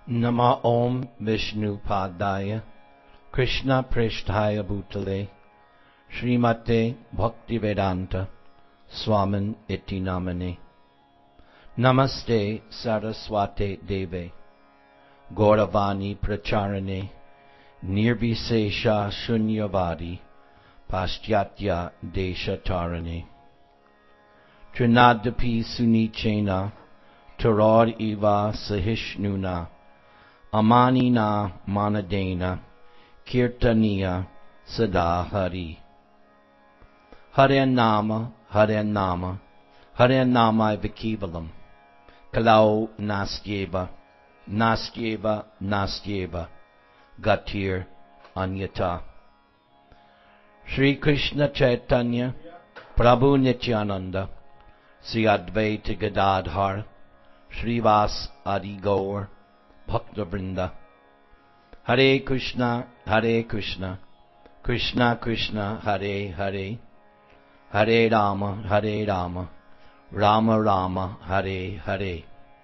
Nama Om Vishnu Padaya Krishna Prishtaya Bhutale Srimate Bhaktivedanta Swamin Iti Namane Namaste Saraswate Deve Gauravani Pracharane Nirvisesha Shunyavadi Paschatya Deshatarane Trinadapi Sunichena Tarad Eva Sahishnuna Amanina Manadena Kirtaniya Sadahari Hare Nama Hare Nama Hare Nama Vikivalam Kalau Nastyeva Nastyeva Nastyeva Gatir Anyata Sri Krishna Chaitanya Prabhu Nityananda Sri Advaita Gadadhar Srivas Adi Gaur Bhakta Vrinda Hare Krishna Krishna Krishna Hare Hare Hare Rama Rama Rama Hare Hare.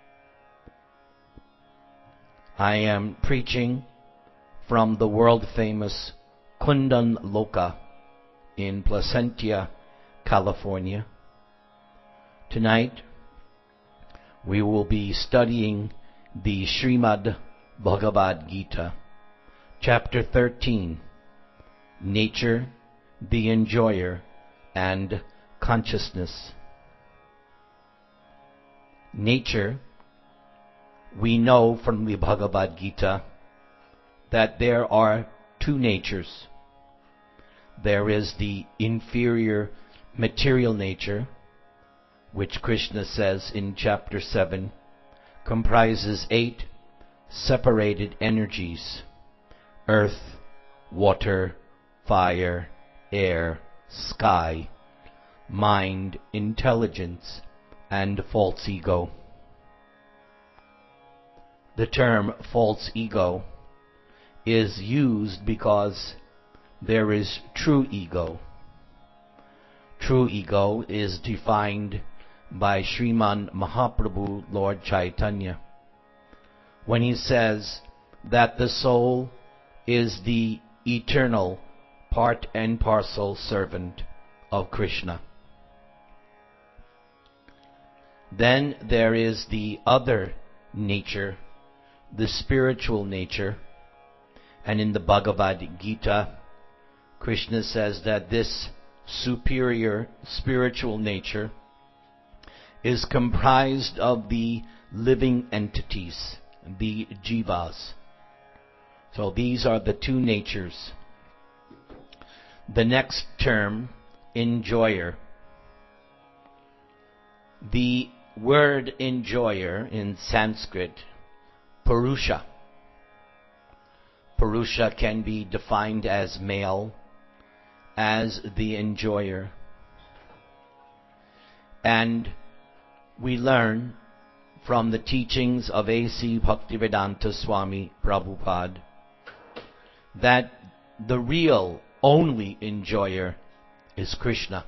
I am preaching from the world-famous Kundan Loka in Placentia, California. Tonight, we will be studying the Srimad Bhagavad Gita, Chapter 13, Nature, the Enjoyer, and Consciousness. Nature, we know from the Bhagavad Gita that there are two natures. There is the inferior material nature, which Krishna says in chapter 7, comprises 8 separated energies: earth, water, fire, air, sky, mind, intelligence, and false ego. The term false ego is used because there is true ego. True ego is defined by Sriman Mahaprabhu Lord Chaitanya when he says that the soul is the eternal part and parcel servant of Krishna. Then there is the other nature, the spiritual nature, and in the Bhagavad Gita, Krishna says that this superior spiritual nature is comprised of the living entities, the jivas. So these are the two natures. The next term, enjoyer. The word enjoyer in Sanskrit, Purusha. Purusha can be defined as male, as the enjoyer. And we learn from the teachings of A.C. Bhaktivedanta Swami Prabhupada that the real, only enjoyer is Krishna.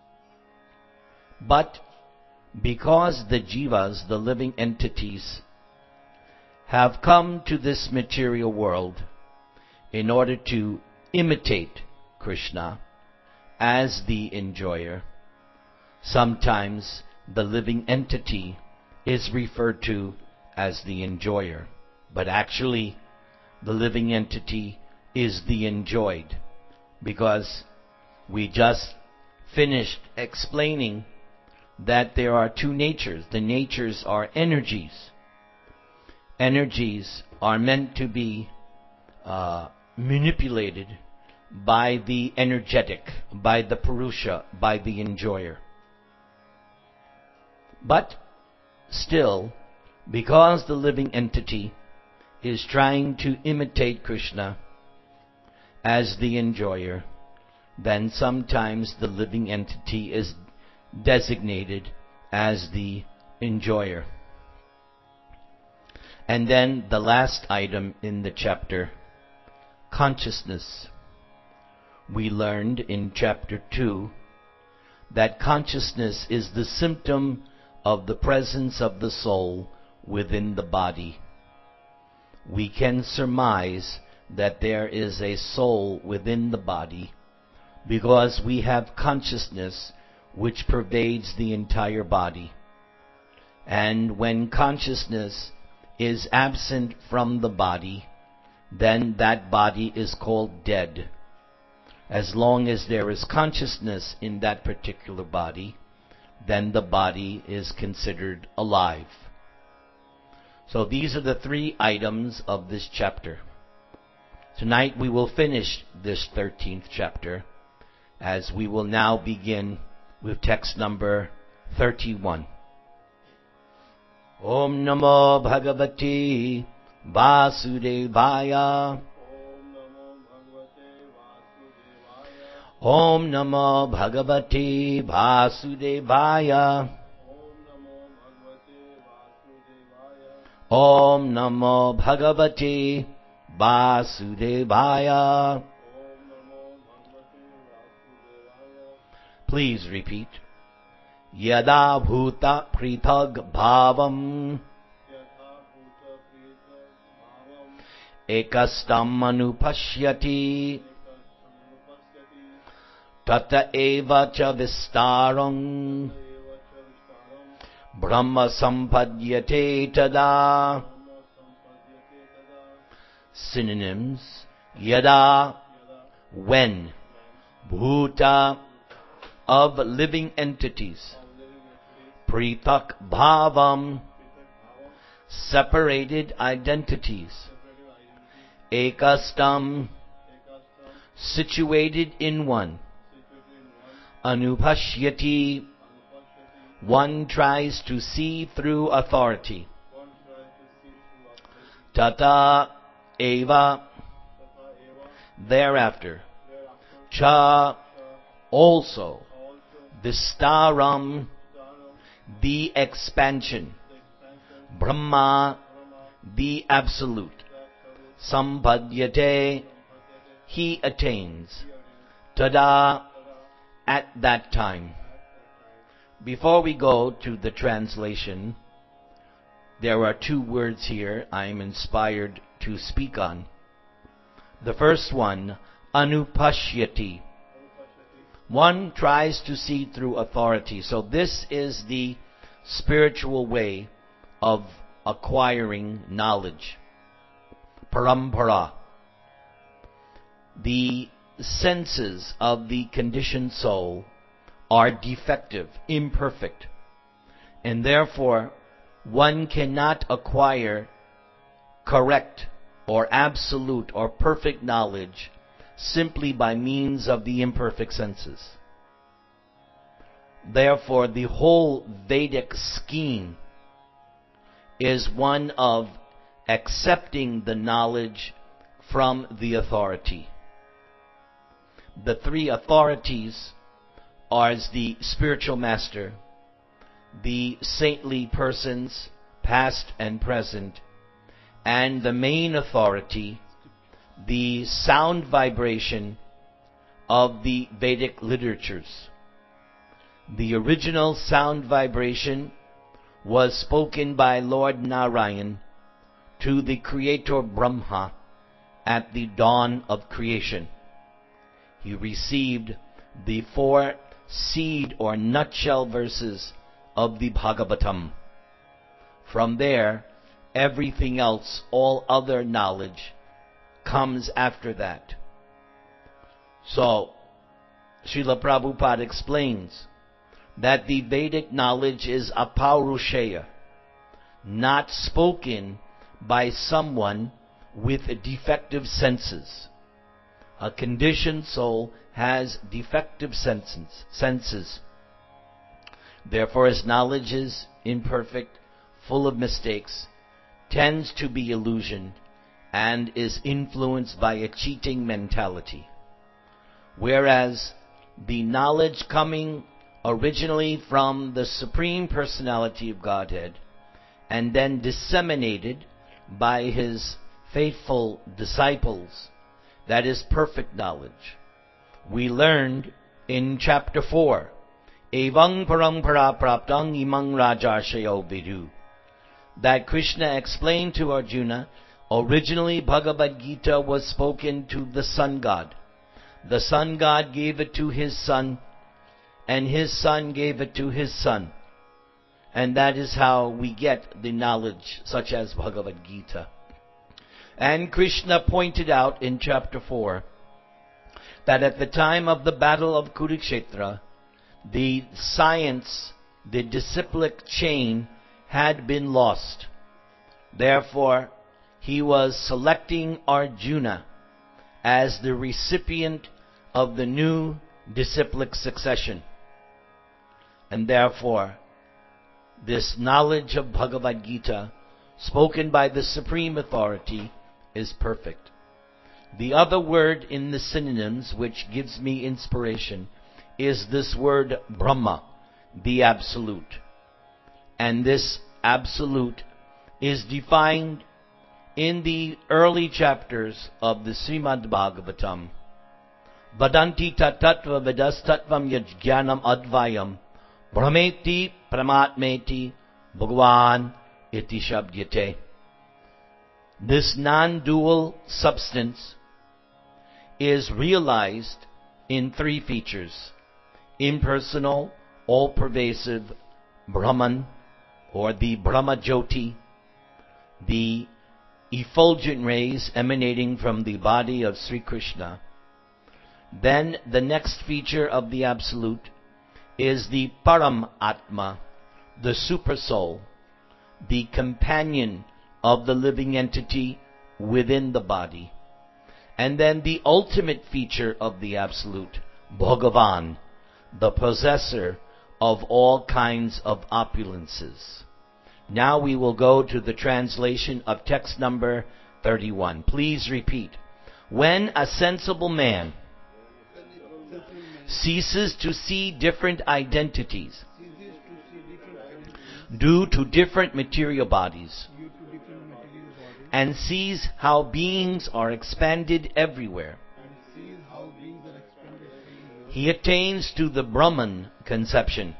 But because the jivas, the living entities, have come to this material world in order to imitate Krishna as the enjoyer, sometimes the living entity is referred to as the enjoyer, but actually the living entity is the enjoyed, because we just finished explaining that there are two natures. The natures are energies. Energies are meant to be manipulated by the energetic, by the Purusha, by the enjoyer. But still, because the living entity is trying to imitate Krishna as the enjoyer, then sometimes the living entity is designated as the enjoyer. And then the last item in the chapter, consciousness. We learned in chapter 2 that consciousness is the symptom of the presence of the soul within the body. we can surmise that there is a soul within the body, because we have consciousness which pervades the entire body. And when consciousness is absent from the body, then that body is called dead. As long as there is consciousness in that particular body, then the body is considered alive. So these are the 3 items of this chapter. Tonight we will finish this 13th chapter, as we will now begin with text number 31. Om Namo Bhagavate Vasudevaya. Om Namo Bhagavate Vasudevaya. Om Namo Bhagavate Vasudevaya. Please repeat. Yada bhuta prithag bhavam ekastam anupashyati tata eva cha vistaram brahma sampadyate tada. Synonyms. Yada, when. Bhuta, of living entities. Prithak bhavam, separated identities. Ekastam, situated in one. Anupashyati, one tries to see through authority. Tata eva, thereafter. Cha, also. Vistaram, the expansion. Brahma, the absolute. Sampadyate, he attains. Tada, at that time. Before we go to the translation, there are 2 words here I am inspired to speak on. The first one, anupashyati. One tries to see through authority. So this is the spiritual way of acquiring knowledge. Parampara. The senses of the conditioned soul are defective, imperfect, and therefore one cannot acquire correct or absolute or perfect knowledge simply by means of the imperfect senses. Therefore, the whole Vedic scheme is one of accepting the knowledge from the authority. The 3 authorities are the spiritual master, the saintly persons, past and present, and the main authority, the sound vibration of the Vedic literatures. The original sound vibration was spoken by Lord Narayan to the creator Brahma at the dawn of creation. He received the 4 seed or nutshell verses of the Bhagavatam. From there, everything else, all other knowledge, comes after that. So, Srila Prabhupada explains that the Vedic knowledge is apaurushaya, not spoken by someone with defective senses. A conditioned soul has defective senses. Therefore, his knowledge is imperfect, full of mistakes, tends to be illusioned, and is influenced by a cheating mentality. Whereas the knowledge coming originally from the Supreme Personality of Godhead and then disseminated by his faithful disciples, that is perfect knowledge. We learned in chapter 4, Evang parampara praptang imang rajarshayo vidu, that Krishna explained to Arjuna Originally, Bhagavad Gita was spoken to the Sun God. The Sun God gave it to His Son, and His Son gave it to His Son. And that is how we get the knowledge such as Bhagavad Gita. And Krishna pointed out in chapter 4 that at the time of the battle of Kurukshetra, the science, the disciplic chain had been lost. Therefore, he was selecting Arjuna as the recipient of the new disciplic succession. And therefore, this knowledge of Bhagavad Gita, spoken by the Supreme Authority, is perfect. The other word in the synonyms which gives me inspiration is this word Brahma, the Absolute. And this Absolute is defined in the early chapters of the Srimad Bhagavatam. Vadanti tatatva vedastatvam yajnanam advayam brahmeti pramatmeti bhagavan iti shabdyate. This non-dual substance is realized in three features: impersonal, all-pervasive Brahman, or the Brahma Jyoti, the effulgent rays emanating from the body of Sri Krishna. Then the next feature of the Absolute is the Param Atma, the Super Soul, the companion of the living entity within the body. And then the ultimate feature of the Absolute, Bhagavan, the possessor of all kinds of opulences. Now we will go to the translation of text number 31. Please repeat. When a sensible man ceases to see different identities due to different material bodies and sees how beings are expanded everywhere, he attains to the Brahman conception.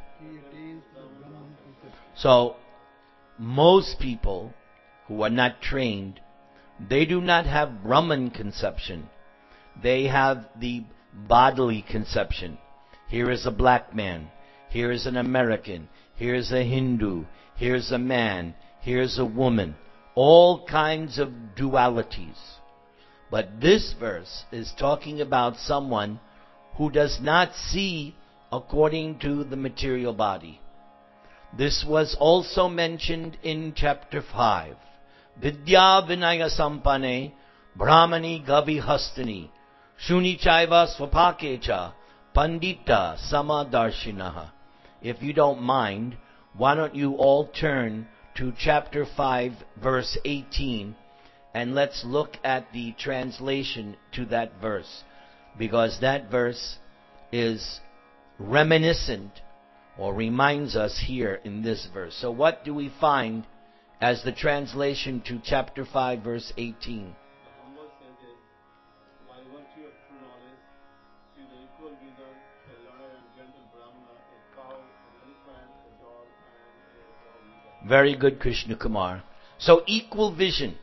So, most people who are not trained, they do not have Brahman conception. They have the bodily conception. Here is a black man. Here is an American. Here is a Hindu. Here's a man. Here's a woman. All kinds of dualities. But this verse is talking about someone who does not see according to the material body. This was also mentioned in chapter 5. Vidya Vinaya Sampane Brahmani Gavi Hastani Shuni Chaiva Swapakecha Pandita Samadarshinaha. If you don't mind, why don't you all turn to chapter 5, verse 18, and let's look at the translation to that verse, because that verse is reminiscent or reminds us here in this verse. So what do we find as the translation to chapter 5, verse 18? The humble sentence, by virtue of true knowledge, see the equal vision, a learned and gentle Brahmana, a cow, an elephant, a dog, and a dog eater. Very good, Krishna Kumar. So equal vision.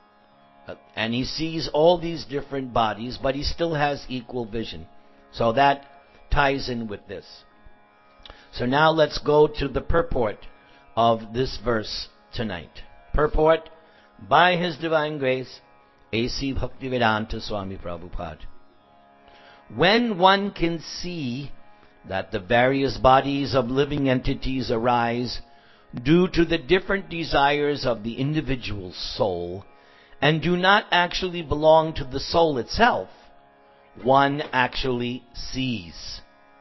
And he sees all these different bodies, but he still has equal vision. So that ties in with this. So now let's go to the purport of this verse tonight. Purport, by His Divine Grace, A.C. Bhaktivedanta Swami Prabhupada. When one can see that the various bodies of living entities arise due to the different desires of the individual soul and do not actually belong to the soul itself, one actually sees.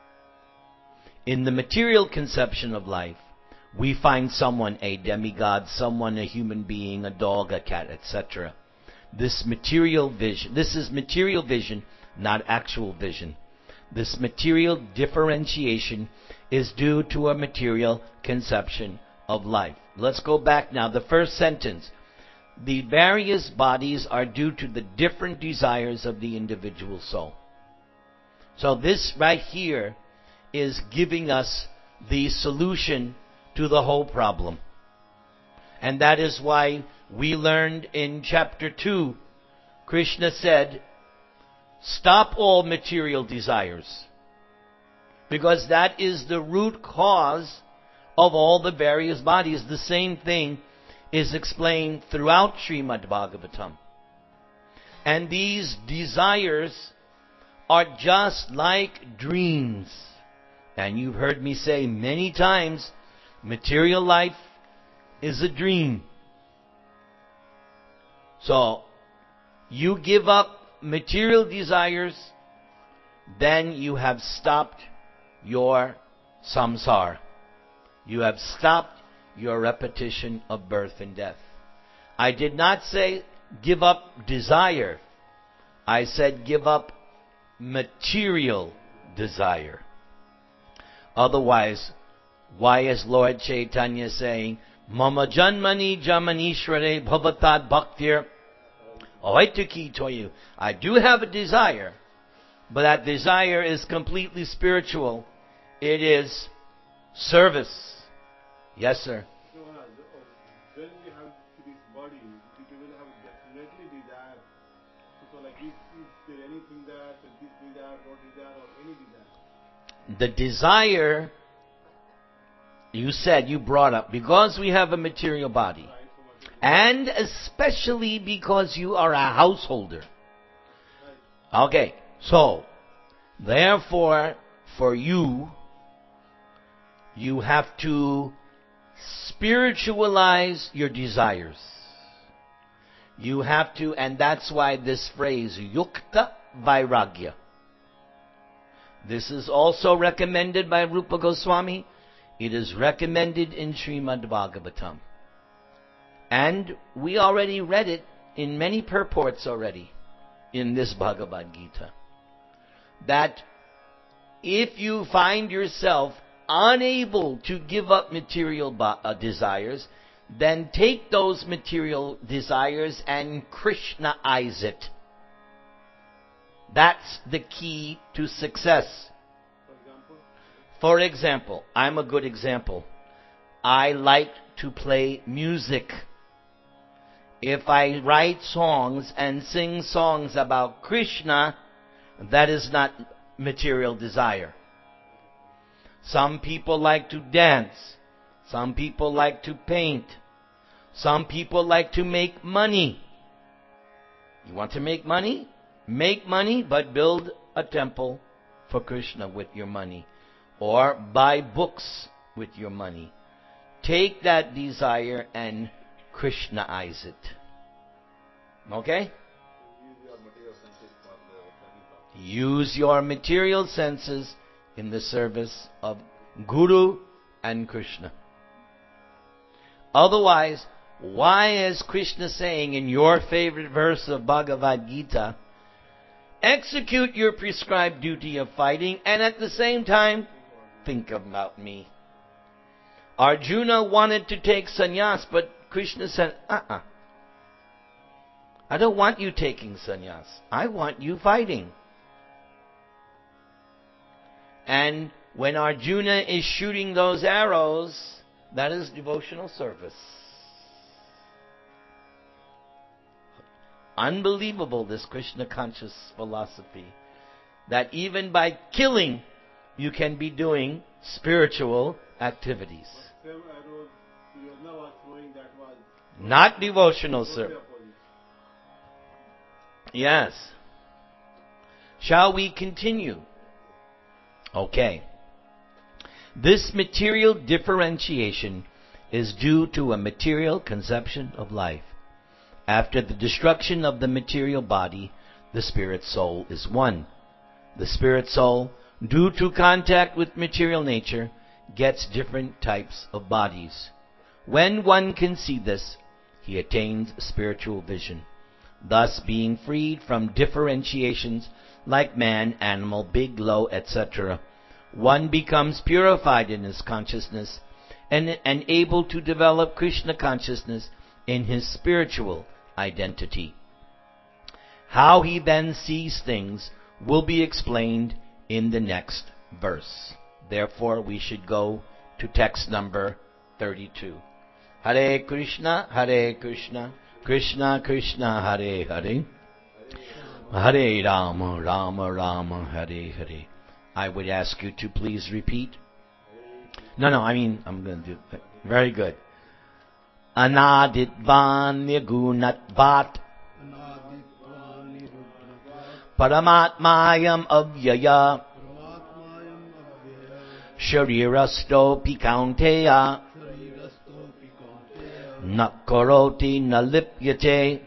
In the material conception of life, we find someone a demigod, someone a human being, a dog, a cat, etc. This is material vision, not actual vision. This material differentiation is due to a material conception of life. Let's go back now. The first sentence. The various bodies are due to the different desires of the individual soul. So this right here is giving us the solution to the whole problem. And that is why we learned in chapter 2, Krishna said, stop all material desires. Because that is the root cause of all the various bodies. The same thing is explained throughout Srimad Bhagavatam. And these desires are just like dreams. And you've heard me say many times, material life is a dream. So, you give up material desires, then you have stopped your samsara. You have stopped your repetition of birth and death. I did not say give up desire. I said give up material desire. Otherwise, why is Lord Chaitanya saying, Mama janmani jamanishware bhavatad bhaktir ahaituki toyu? I do have a desire, but that desire is completely spiritual. It is service. Yes, sir. No, when we have this body, we will have definitely desire. So like, is there anything that, this desire, not desire, or any desire? The desire, you brought up, because we have a material body. Right, so much is And especially because you are a householder. right. Okay, so, therefore, for you, you have to spiritualize your desires. You have to, and that's why this phrase, yukta vairagya. This is also recommended by Rupa Goswami. It is recommended in Srimad Bhagavatam. And we already read it in many purports already in this Bhagavad Gita. That if you find yourself unable to give up material desires, then take those material desires and Krishnaize it. That's the key to success. For example, For example, I'm a good example. I like to play music. If I write songs and sing songs about Krishna, that is not material desire. Some people like to dance. Some people like to paint. Some people like to make money. You want to make money? Make money, but build a temple for Krishna with your money. Or buy books with your money. Take that desire and Krishnaize it. Okay? use your material senses for the service. Use your material senses in the service of Guru and Krishna. Otherwise, why is Krishna saying in your favorite verse of Bhagavad Gita, execute your prescribed duty of fighting and at the same time think about me? Arjuna wanted to take sannyas, but Krishna said, I don't want you taking sannyas. I want you fighting. And when Arjuna is shooting those arrows, that is devotional service. Unbelievable, this Krishna conscious philosophy. That even by killing, you can be doing spiritual activities. Same arrows Duryodhana was throwing, that was Not devotional totally service. opposite. Yes. Shall we continue? Okay. This material differentiation is due to a material conception of life. After the destruction of the material body, the spirit soul is one. The spirit soul, due to contact with material nature, gets different types of bodies. When one can see this, he attains spiritual vision. Thus, being freed from differentiations like man, animal, big, low, etc., one becomes purified in his consciousness and able to develop Krishna consciousness in his spiritual identity. How he then sees things will be explained in the next verse. Therefore, we should go to text number 32. Hare Krishna, Krishna Krishna, Hare Hare, Hare Rama, Rama Rama, Hare Hare. I would ask you to please repeat. I'm going to do it. Very good. Anaditvan Nirgunatvat Paramatmayam Avyaya Sharirasto Pikanteya Nakaroti Nalipyate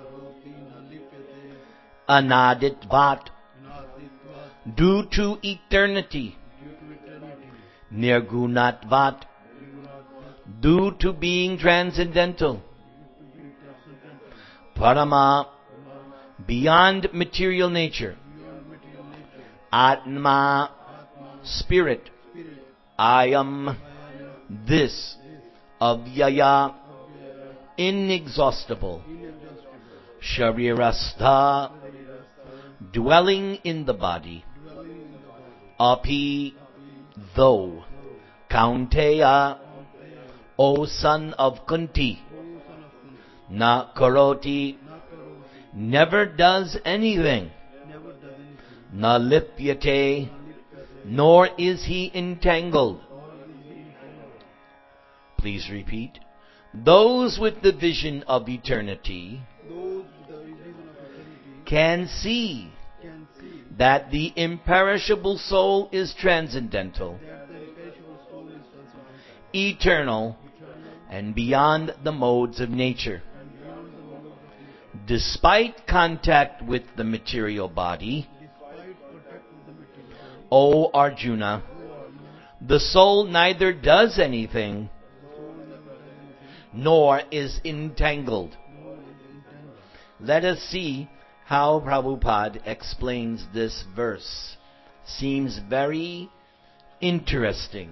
Anaditvat, due to eternity. Nirgunatvat, due to being transcendental. Parama, beyond material nature. Atma, spirit. I am this. Avyaya, inexhaustible. Sharirastha, dwelling in the body. Api, though. Kaunteya, O son of Kunti. Na karoti, never does anything. Na lipyate, nor is he entangled. Please repeat. Those with the vision of eternity can see that the imperishable soul is transcendental, eternal, and beyond the modes of nature. Despite contact with the material body, O Arjuna, the soul neither does anything nor is entangled. Let us see how Prabhupada explains this verse. Seems very interesting.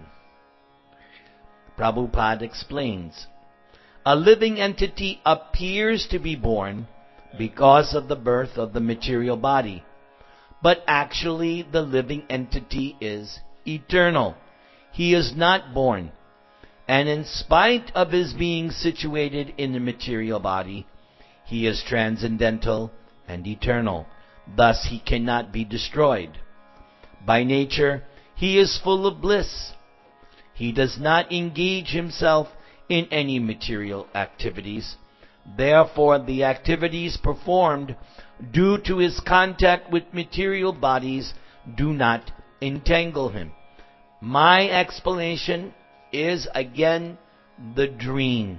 Prabhupada explains, a living entity appears to be born because of the birth of the material body, but actually the living entity is eternal. He is not born, and in spite of his being situated in the material body, he is transcendental and eternal. Thus he cannot be destroyed. By nature, he is full of bliss. He does not engage himself in any material activities. Therefore, the activities performed due to his contact with material bodies do not entangle him. My explanation is again the dream.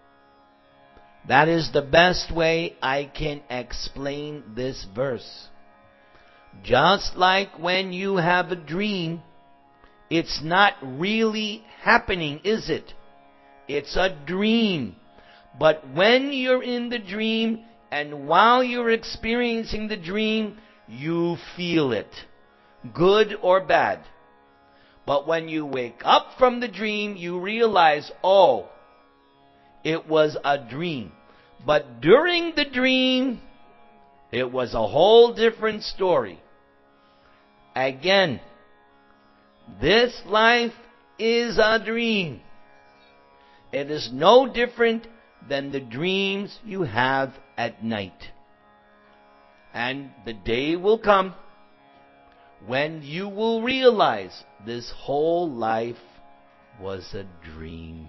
That is the best way I can explain this verse. Just like when you have a dream, it's not really happening, is it? It's a dream. But when you're in the dream and while you're experiencing the dream, you feel it, good or bad. But when you wake up from the dream, you realize, oh, it was a dream. But during the dream, it was a whole different story. Again, this life is a dream. It is no different than the dreams you have at night. And the day will come when you will realize this whole life was a dream.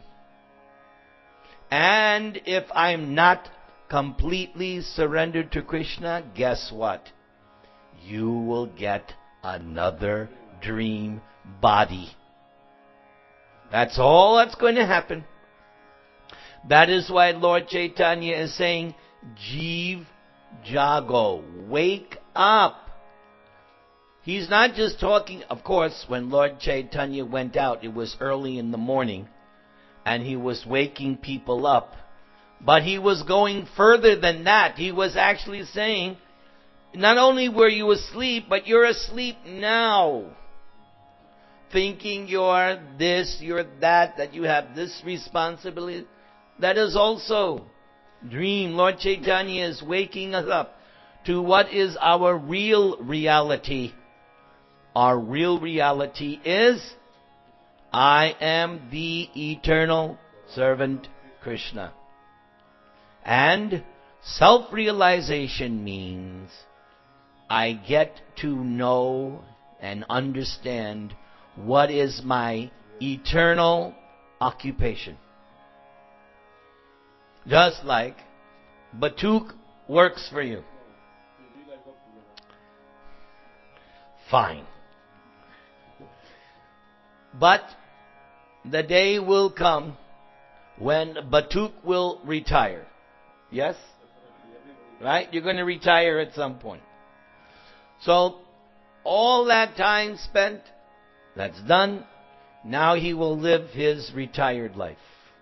And if I'm not completely surrendered to Krishna, guess what? You will get another dream body. That's all that's going to happen. That is why Lord Chaitanya is saying, Jeev Jago, wake up. He's not just talking, of course, when Lord Chaitanya went out, it was early in the morning, and he was waking people up. But he was going further than that. He was actually saying, not only were you asleep, but you're asleep now. Thinking you're this, you're that you have this responsibility. That is also dream. Lord Chaitanya is waking us up to what is our real reality. Our real reality is, I am the eternal servant Krishna. And self-realization means I get to know and understand what is my eternal occupation. Just like Batuk works for you. Fine. But the day will come when Batuk will retire. Yes? Right? You're going to retire at some point. So, all that time spent, that's done. Now he will live his retired life.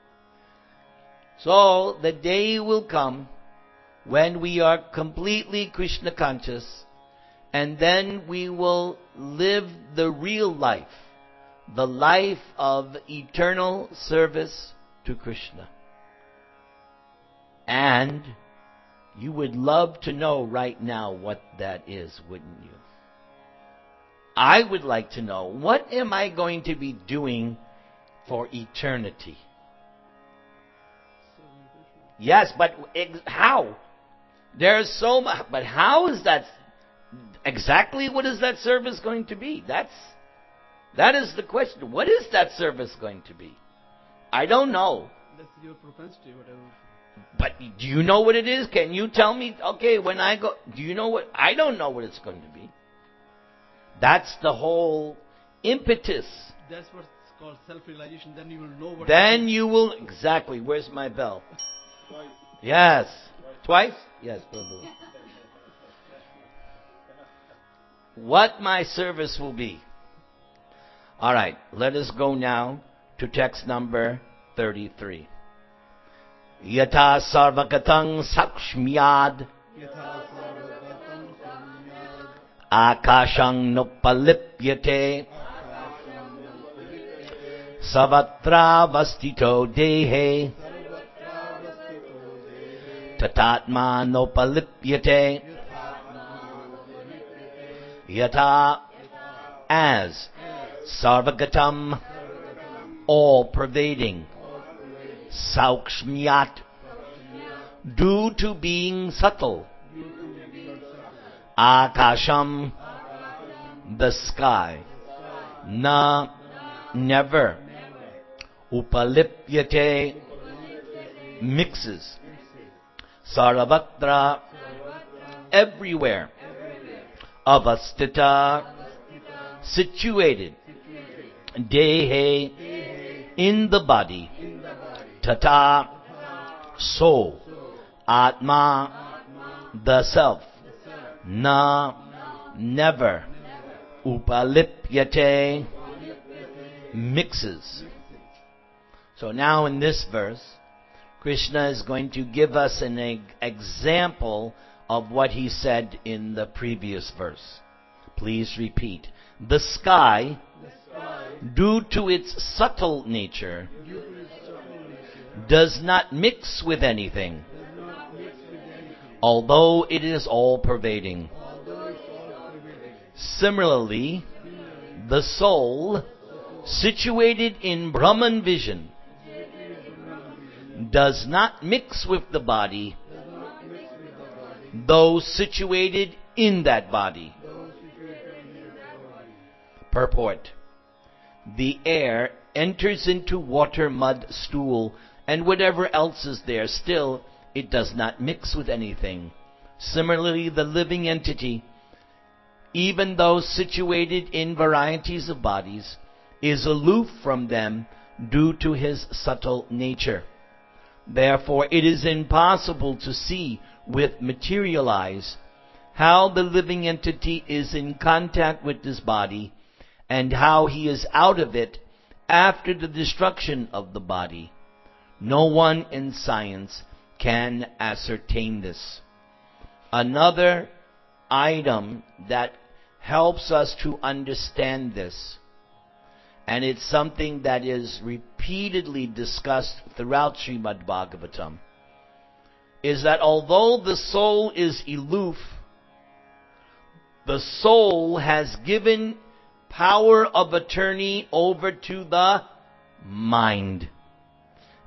So, the day will come when we are completely Krishna conscious, and then we will live the real life, the life of eternal service to Krishna. And you would love to know right now what that is, wouldn't you? I would like to know, what am I going to be doing for eternity? Yes, but how? There's so much, but how is that? Exactly what is that service going to be? That is the question. What is that service going to be? I don't know. That's your propensity, whatever. But do you know what it is? Can you tell me? Okay, when I go, do you know what? I don't know what it's going to be. That's the whole impetus. That's what's called self-realization. Then you will know what. Then you will, exactly. Where's my bell? Twice. Yes. Twice? Yes, Prabhu. What my service will be. All right, let us go now to text number 33. Yata sarvakatang sakshmyad akashang nopalipyate savatra vastito dehe tatatma nopalipyate yata as sarvagatam all pervading saukshmyat due to being subtle akasham the sky na never upalipyate mixes sarvatra everywhere avastita situated dehe in the body tata soul atma the self na never upalipyate mixes. So now in this verse Krishna is going to give us an example of what he said in the previous verse. Please repeat. The sky, due to its subtle nature, does not mix with anything, although it is all pervading. Similarly, the soul, situated in Brahman vision, does not mix with the body, though situated in that body. Purport. The air enters into water, mud, stool, and whatever else is there, still it does not mix with anything. Similarly, the living entity, even though situated in varieties of bodies, is aloof from them due to his subtle nature. Therefore, it is impossible to see with material eyes how the living entity is in contact with this body and how he is out of it after the destruction of the body. No one in science can ascertain this. Another item that helps us to understand this, and it's something that is repeatedly discussed throughout Srimad Bhagavatam, is that although the soul is aloof, the soul has given power of attorney over to the mind.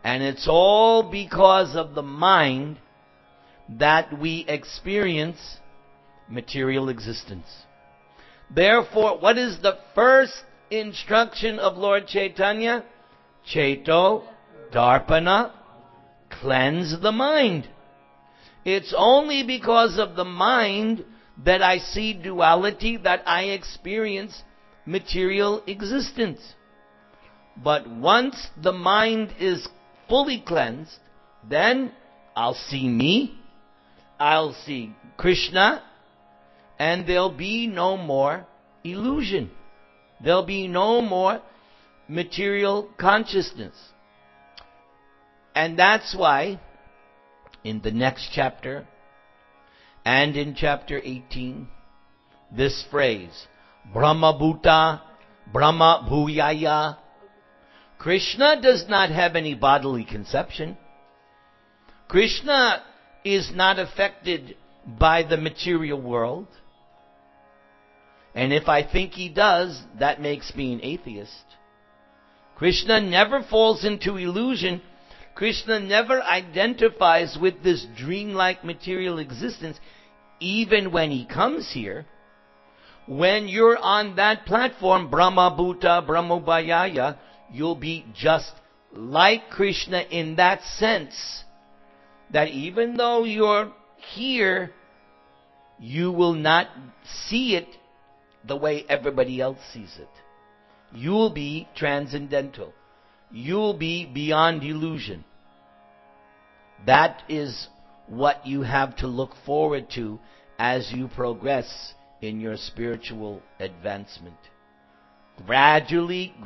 And it's all because of the mind that we experience material existence. Therefore, what is the first instruction of Lord Chaitanya? Cheto Darpana, cleanse the mind. It's only because of the mind that I see duality, that I experience material existence. But once the mind is fully cleansed, then I'll see me, I'll see Krishna, and there'll be no more illusion. There'll be no more material consciousness. And that's why in the next chapter and in chapter 18, this phrase, Brahma Bhuta, Brahma Bhuyaya. Krishna does not have any bodily conception. Krishna is not affected by the material world. And if I think he does, that makes me an atheist. Krishna never falls into illusion. Krishna never identifies with this dreamlike material existence, even when he comes here. When you're on that platform, Brahma Bhuta, Brahma Bhuyaya, you'll be just like Krishna in that sense, that even though you're here, you will not see it the way everybody else sees it. You'll be transcendental. You'll be beyond illusion. That is what you have to look forward to as you progress in your spiritual advancement. Gradually,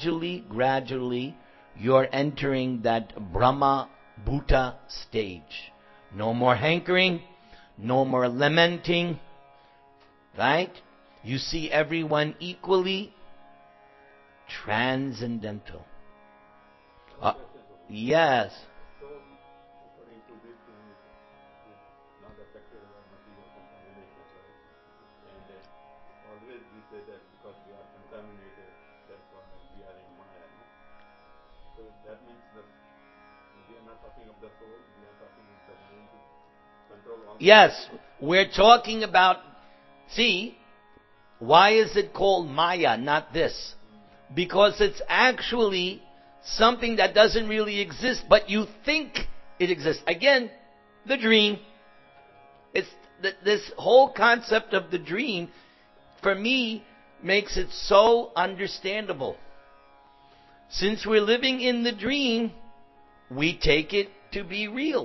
you're entering that Brahma Bhuta stage. No more hankering, no more lamenting, right? You see everyone equally transcendental. Yes. So, according to this thing, is not affected by material contamination, right? And always we say that because we are contaminated, that's why we are in Maya. No? So that means that we are not talking of the soul, we are talking of the mind to control all. Yes, we're talking about, see, why is it called Maya, not this? Because it's actually something that doesn't really exist, but you think it exists. Again, the dream. It's this whole concept of the dream, for me, makes it so understandable. Since we're living in the dream, we take it to be real.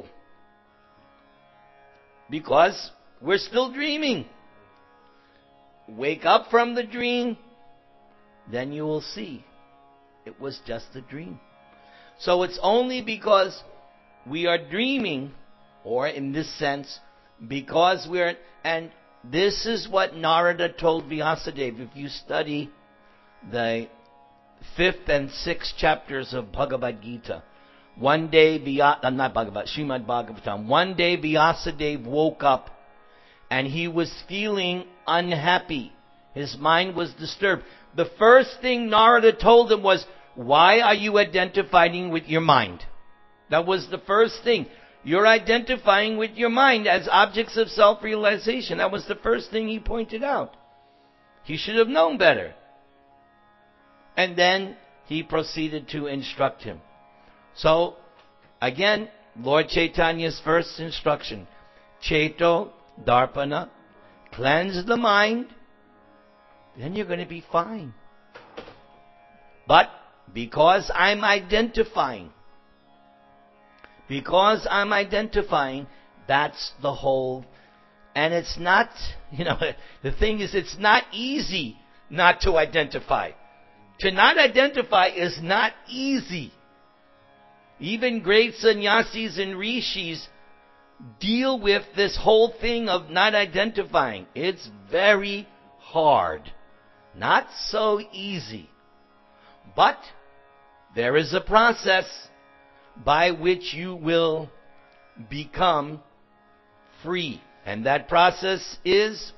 Because we're still dreaming. Wake up from the dream, then you will see it was just a dream. So it's only because we are dreaming, or in this sense, because and this is what Narada told Vyasadeva. If you study the 5th and 6th chapters of Bhagavad Gita, one day, Srimad Bhagavatam, one day Vyasadeva woke up and he was feeling unhappy. His mind was disturbed. The first thing Narada told him was, why are you identifying with your mind? That was the first thing. You're identifying with your mind as objects of self-realization. That was the first thing he pointed out. He should have known better. And then he proceeded to instruct him. So, again, Lord Chaitanya's first instruction, Cheto Darpana, cleanse the mind, then you're going to be fine. But because I'm identifying, that's the whole. And it's not, the thing is, it's not easy not to identify. To not identify is not easy. Even great sannyasis and rishis deal with this whole thing of not identifying. It's very hard. Not so easy. But there is a process by which you will become free. And that process is,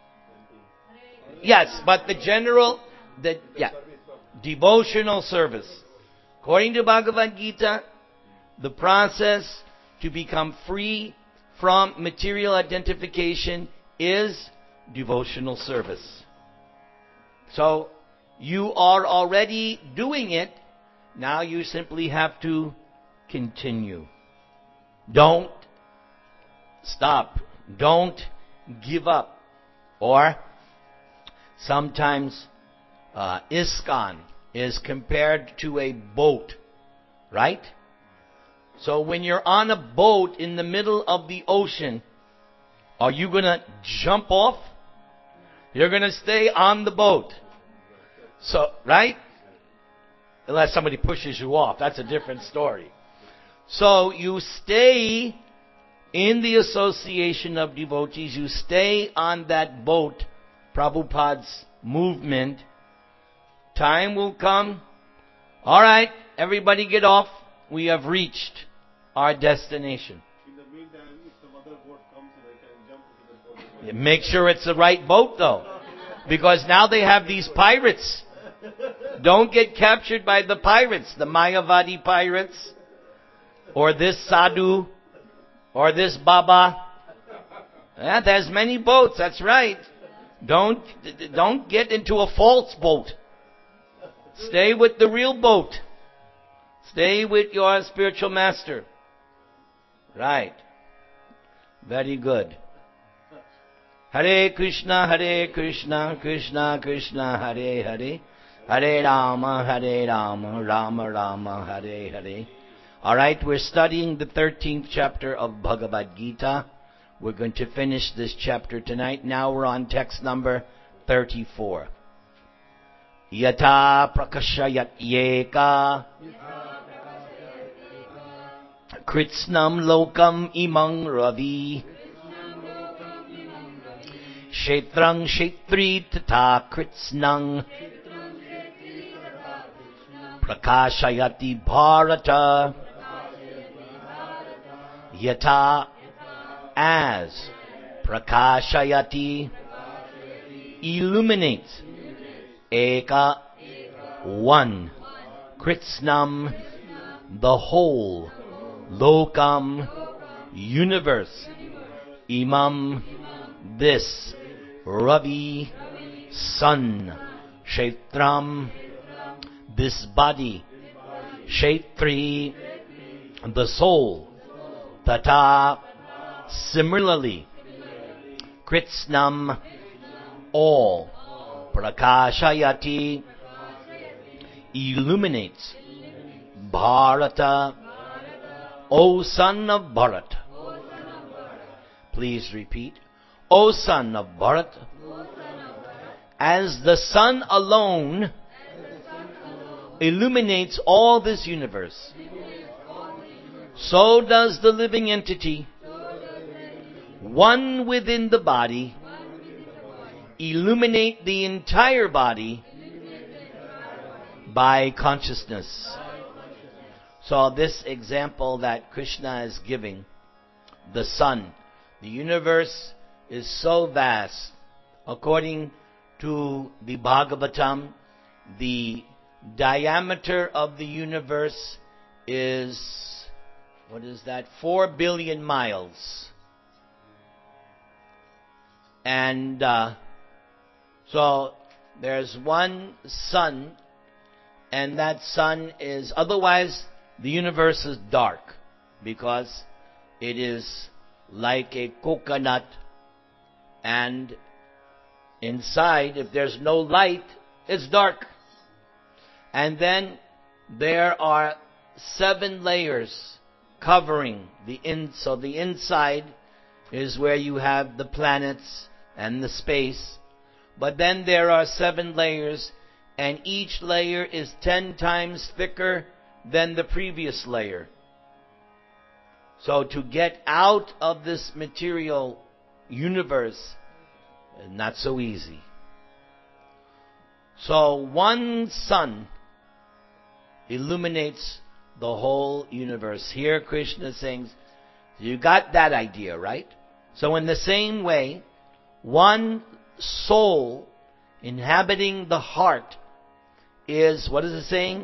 yes, but devotional service. According to Bhagavad Gita, The process to become free from material identification is devotional service. So, you are already doing it. Now you simply have to continue. Don't stop. Don't give up. Or, sometimes, ISKCON is compared to a boat. Right? So when you're on a boat in the middle of the ocean, are you going to jump off? You're going to stay on the boat. So, right? Unless somebody pushes you off. That's a different story. So you stay in the association of devotees. You stay on that boat, Prabhupada's movement. Time will come. All right, everybody get off. We have reached our destination. In the meantime, if some other boat comes, I can jump into the boat. Make sure it's the right boat, though. Because now they have these pirates. Don't get captured by the pirates, the Mayavadi pirates, or this sadhu, or this Baba. Yeah, there's many boats, that's right. Don't get into a false boat. Stay with the real boat. Stay with your spiritual master. Right. Very good. Hare Krishna, Krishna Krishna, Hare Hare. Hare Rama, Rama Rama, Hare Hare. Alright, we're studying the 13th chapter of Bhagavad Gita. We're going to finish this chapter tonight. Now we're on text number 34. Yata prakashayat yeka kritsnam lokam imang ravi kshetrang kshetri tata kritsnang prakashayati bharata yata as prakashayati illuminates eka one kritsnam the whole lokam universe imam this ravi sun kshetram this body kshetri the soul tata similarly kritsnam all prakashayati illuminates bharata O son of Bharat. Please repeat. O son of Bharat. As the sun alone illuminates all this universe, so does the living entity, one within the body, illuminate the entire body by consciousness. So this example that Krishna is giving, the sun, the universe is so vast. According to the Bhagavatam, the diameter of the universe is, 4 billion miles. And so there's one sun, and that sun is, otherwise the universe is dark, because it is like a coconut, and inside, if there's no light, it's dark. And then there are 7 layers covering so the inside is where you have the planets and the space. But then there are 7 layers, and each layer is 10 times thicker than the previous layer. So to get out of this material universe, not so easy. So one sun illuminates the whole universe. Here Krishna is saying, you got that idea, right? So in the same way, one soul inhabiting the heart is, what is it saying?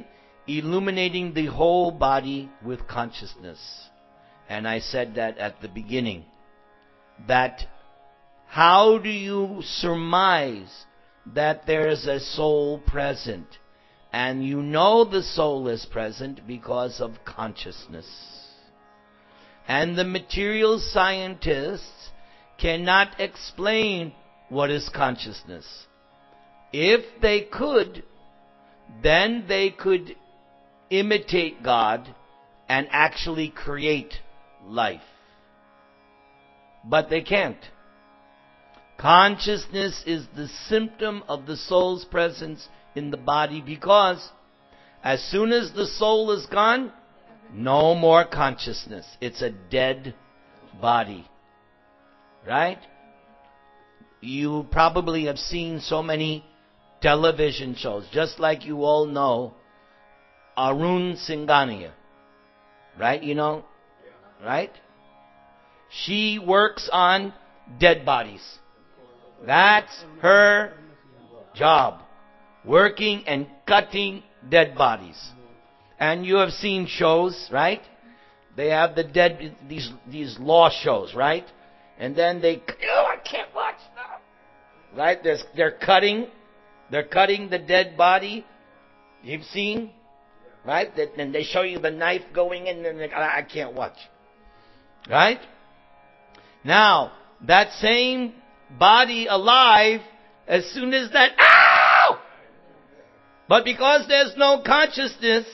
illuminating the whole body with consciousness. And I said that at the beginning, that how do you surmise that there is a soul present? And you know the soul is present because of consciousness. And the material scientists cannot explain what is consciousness. If they could, then they could imitate God and actually create life. But they can't. Consciousness is the symptom of the soul's presence in the body, because as soon as the soul is gone, no more consciousness. It's a dead body. Right? You probably have seen so many television shows, just like you all know Arun Singhania. Right? You know? Right? She works on dead bodies. That's her job. Working and cutting dead bodies. And you have seen shows, right? They have the dead, these law shows, right? And then I can't watch now. Right? They're cutting the dead body. You've seen? Right? And they show you the knife going in, and I can't watch. Right? Now, that same body alive, as soon as that, ow! But because there's no consciousness,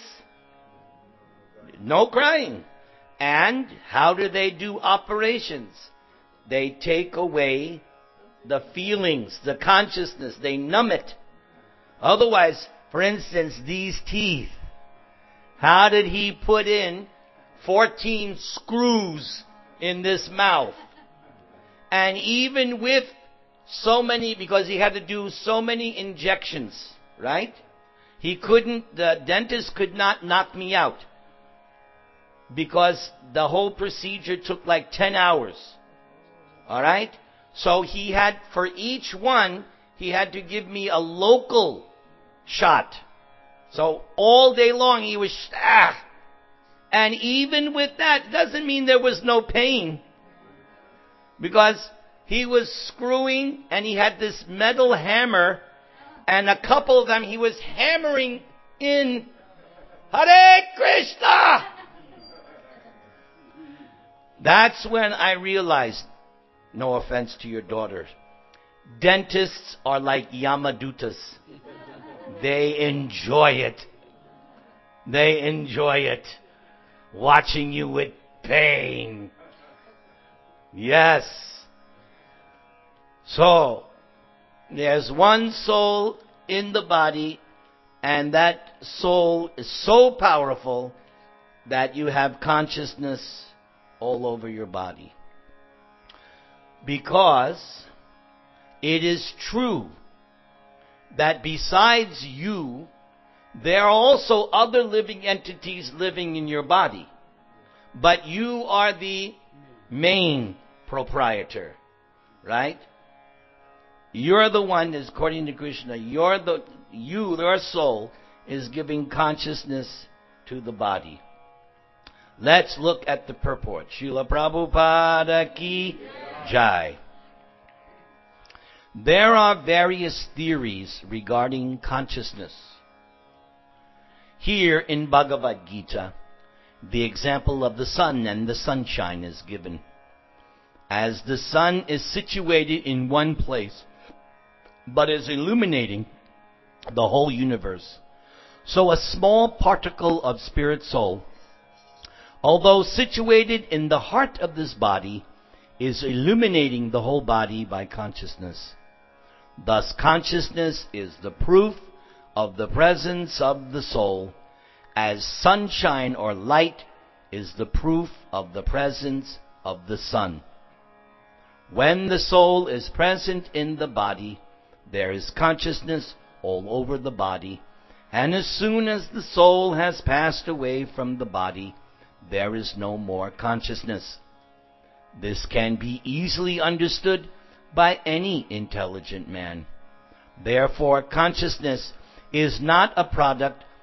no crying. And how do they do operations? They take away the feelings, the consciousness, they numb it. Otherwise, for instance, these teeth, how did he put in 14 screws in this mouth? And even with so many, because he had to do so many injections, right? The dentist could not knock me out, because the whole procedure took like 10 hours. Alright? So he had, for each one, he had to give me a local shot. So all day long he was, And even with that, doesn't mean there was no pain. Because he was screwing, and he had this metal hammer, and a couple of them he was hammering in. Hare Krishna! That's when I realized, no offense to your daughter, dentists are like Yamadutas. They enjoy it. They enjoy it. Watching you with pain. Yes. So, there's one soul in the body, and that soul is so powerful that you have consciousness all over your body. Because it is true that besides you, there are also other living entities living in your body. But you are the main proprietor, right? You're the one, according to Krishna, your soul is giving consciousness to the body. Let's look at the purport. Srila Prabhupada ki jai. There are various theories regarding consciousness. Here in Bhagavad Gita, the example of the sun and the sunshine is given. As the sun is situated in one place, but is illuminating the whole universe, so a small particle of spirit soul, although situated in the heart of this body, is illuminating the whole body by consciousness. Thus, consciousness is the proof of the presence of the soul, as sunshine or light is the proof of the presence of the sun. When the soul is present in the body, there is consciousness all over the body, and as soon as the soul has passed away from the body, there is no more consciousness. This can be easily understood by any intelligent man. Therefore, consciousness is not a product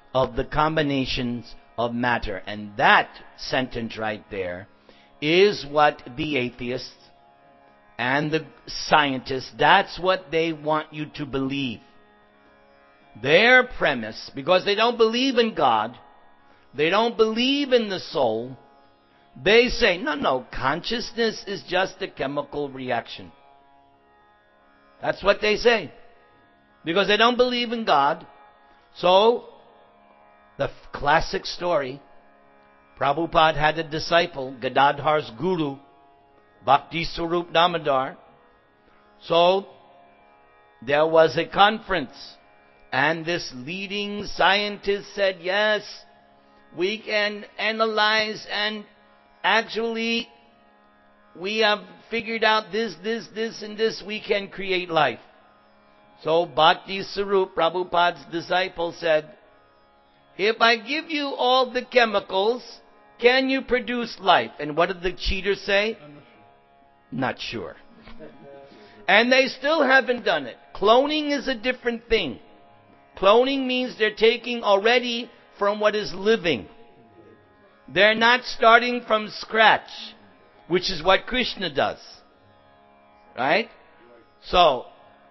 of the combinations of matter. And that sentence right there is what the atheists and the scientists, that's what they want you to believe. Their premise, because they don't believe in God, they don't believe in the soul, they say, no, consciousness is just a chemical reaction. That's what they say. Because they don't believe in God. So, the classic story, Prabhupada had a disciple, Gadadhar's guru, Bhakti Swarup Damodar. So, there was a conference, and this leading scientist said, yes, we can analyze, and actually, we have figured out this, and this, we can create life. So, Bhakti Swarup, Prabhupada's disciple, said, if I give you all the chemicals, can you produce life? And what did the cheater say? Not sure. And they still haven't done it. Cloning is a different thing. Cloning means they're taking already from what is living. They're not starting from scratch, which is what Krishna does. Right? So,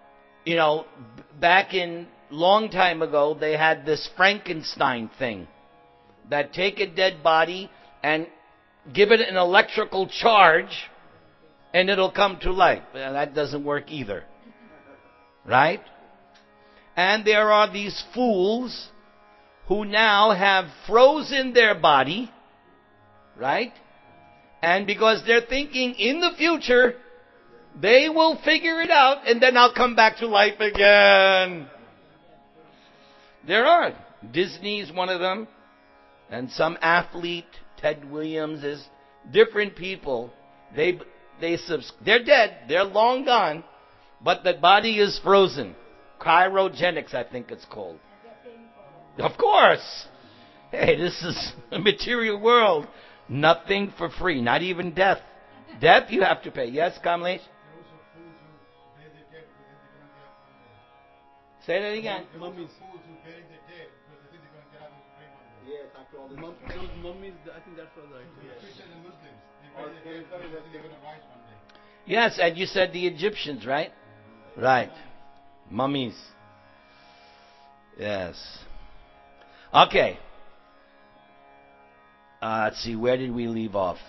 back in long time ago, they had this Frankenstein thing. That take a dead body and give it an electrical charge, and it'll come to life. That doesn't work either. Right? And there are these fools who now have frozen their body, right? And because they're thinking in the future, they will figure it out, and then I'll come back to life again. There are. Disney's one of them. And some athlete, Ted Williams, is different people. They're dead. They're long gone. But the body is frozen. Cryogenics, I think it's called. Of course. Hey, this is a material world. Nothing for free. Not even death. Death you have to pay. Yes, Kamlesh? Say that again. Mummies. Yes, after all this. Those mummies, I think that's all right. Christians and Muslims. They're going to rise one day. Yes, and you said the Egyptians, right? Right. Mummies. Yes. Okay. Let's see, where did we leave off?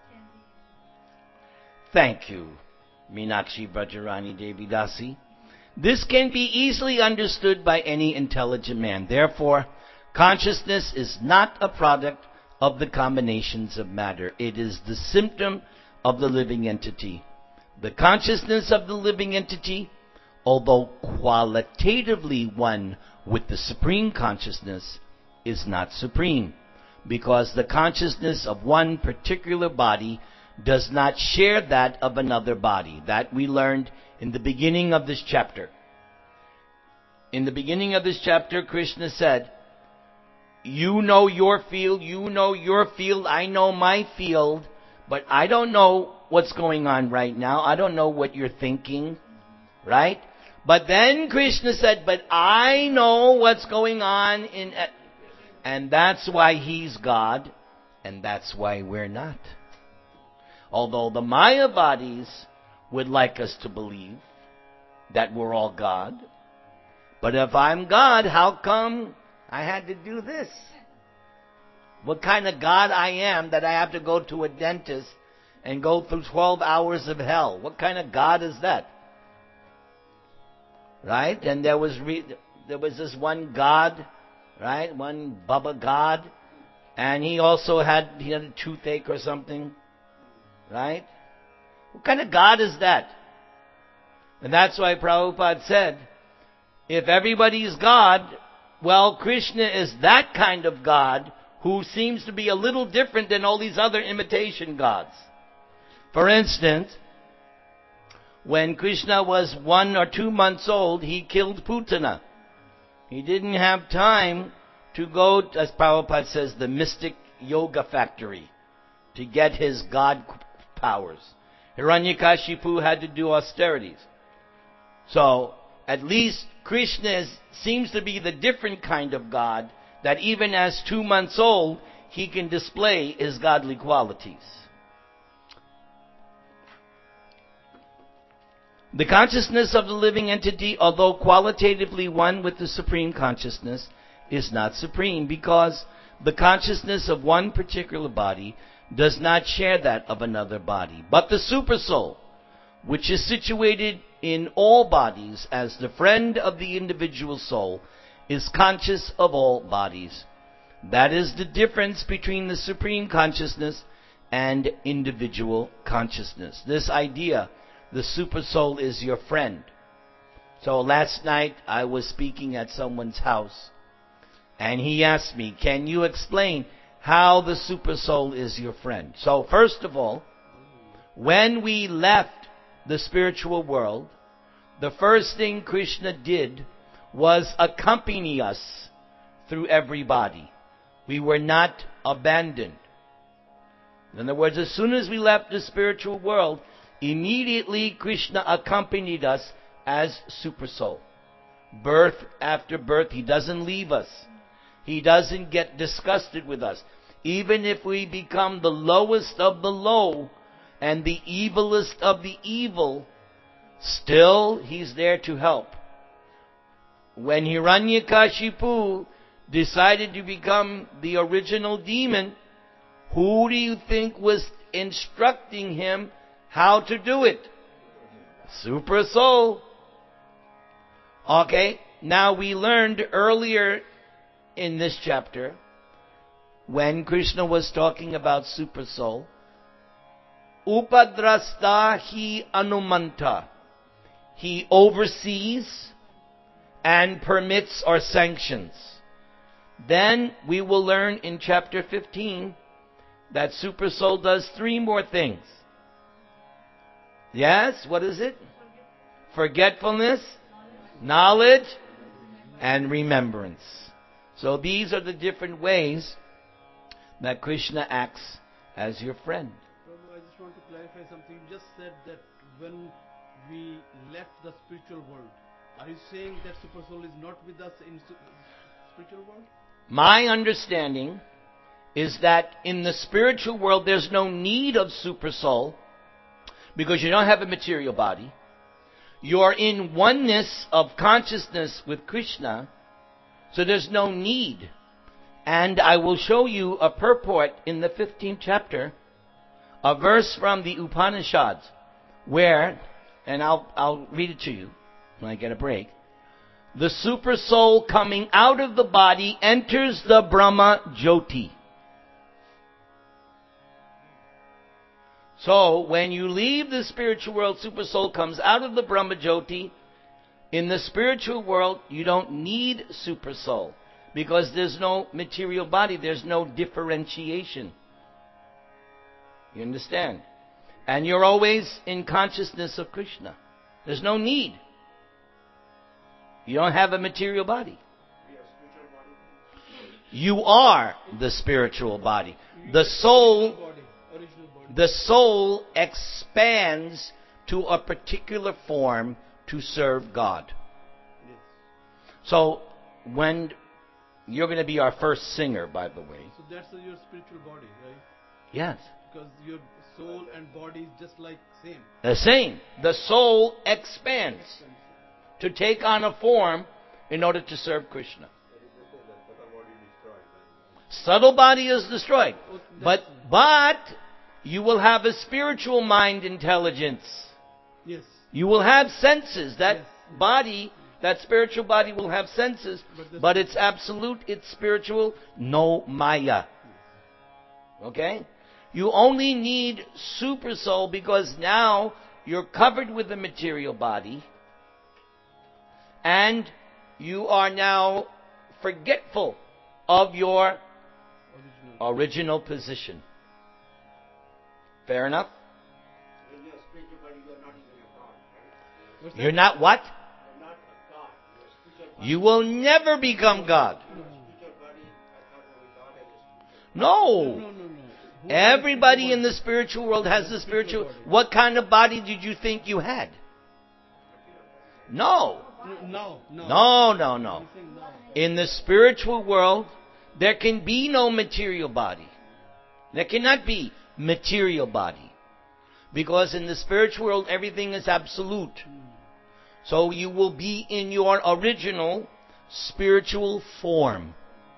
Thank you, Meenakshi Brajarani Devi Dasi. This can be easily understood by any intelligent man. Therefore, consciousness is not a product of the combinations of matter. It is the symptom of the living entity. The consciousness of the living entity, although qualitatively one with the supreme consciousness, is not supreme, because the consciousness of one particular body does not share that of another body. That we learned in the beginning of this chapter. In the beginning of this chapter, Krishna said, you know your field, I know my field, but I don't know what's going on right now. I don't know what you're thinking, right? But then Krishna said, but I know what's going on and that's why he's God, and that's why we're not. Although the Mayavadis would like us to believe that we're all God. But if I'm God, how come I had to do this? What kind of God I am that I have to go to a dentist and go through 12 hours of hell? What kind of God is that? Right? And there was this one God, right? One Baba God. And he also had a toothache or something. Right? What kind of God is that? And that's why Prabhupada said, if everybody is God, well, Krishna is that kind of God who seems to be a little different than all these other imitation gods. For instance, when Krishna was 1 or 2 months old, he killed Putana. He didn't have time to go, as Prabhupada says, the mystic yoga factory to get his God powers. Hiranyakashipu had to do austerities. So, at least Krishna seems to be the different kind of God that even as 2 months old, he can display his godly qualities. The consciousness of the living entity, although qualitatively one with the supreme consciousness, is not supreme because the consciousness of one particular body does not share that of another body. But the supersoul, which is situated in all bodies as the friend of the individual soul, is conscious of all bodies. That is the difference between the supreme consciousness and individual consciousness. This idea, the supersoul is your friend. So last night I was speaking at someone's house, and he asked me, can you explain how the supersoul is your friend? So first of all, when we left the spiritual world, the first thing Krishna did was accompany us through every body. We were not abandoned. In other words, as soon as we left the spiritual world, immediately Krishna accompanied us as supersoul. Birth after birth, he doesn't leave us. He doesn't get disgusted with us. Even if we become the lowest of the low and the evilest of the evil, still he's there to help. When Hiranyakashipu decided to become the original demon, who do you think was instructing him how to do it? Super soul. Okay, now we learned earlier in this chapter, when Krishna was talking about super soul, Upadrasta hi anumanta. He oversees and permits or sanctions. Then we will learn in chapter 15 that super soul does 3 more things. Yes, what is it? Forgetfulness, knowledge, and remembrance. So these are the different ways that Krishna acts as your friend. Prabhu, I just want to clarify something. You just said that when we left the spiritual world, are you saying that super soul is not with us in spiritual world? My understanding is that in the spiritual world there's no need of super soul because you don't have a material body. You're in oneness of consciousness with Krishna, so there's no need. And I will show you a purport in the 15th chapter, a verse from the Upanishads, where, and I'll read it to you when I get a break, the super soul coming out of the body enters the Brahma Jyoti. So, when you leave the spiritual world, super soul comes out of the Brahma Jyoti. In the spiritual world, you don't need super soul because there's no material body, there's no differentiation. You understand? And you're always in consciousness of Krishna. There's no need. You don't have a material body. You are the spiritual body. The soul expands to a particular form to serve God. So, when you're going to be our first singer, by the way. So that's your spiritual body, right? Yes. Because your soul and body is just like same. The same. The soul expands to take on a form in order to serve Krishna. Subtle body is destroyed. But you will have a spiritual mind intelligence. Yes. You will have senses. That body, that spiritual body will have senses, but it's absolute, it's spiritual, no maya. Okay? You only need super soul because now you're covered with the material body and you are now forgetful of your original position. Fair enough? In your spiritual body, you are not even a God, right? You're not what? You're not a God. Your spiritual body. You will never become God. Your spiritual body, I thought only God has a spiritual No. No. Everybody in the spiritual world has the spiritual. What kind of body did you think you had? No. No. No. In the spiritual world, there can be no material body. There cannot be material body. Because in the spiritual world, everything is absolute. So you will be in your original spiritual form.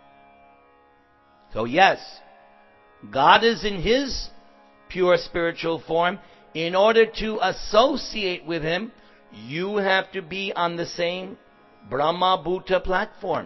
So yes, God is in His pure spiritual form. In order to associate with Him, you have to be on the same Brahma Bhuta platform.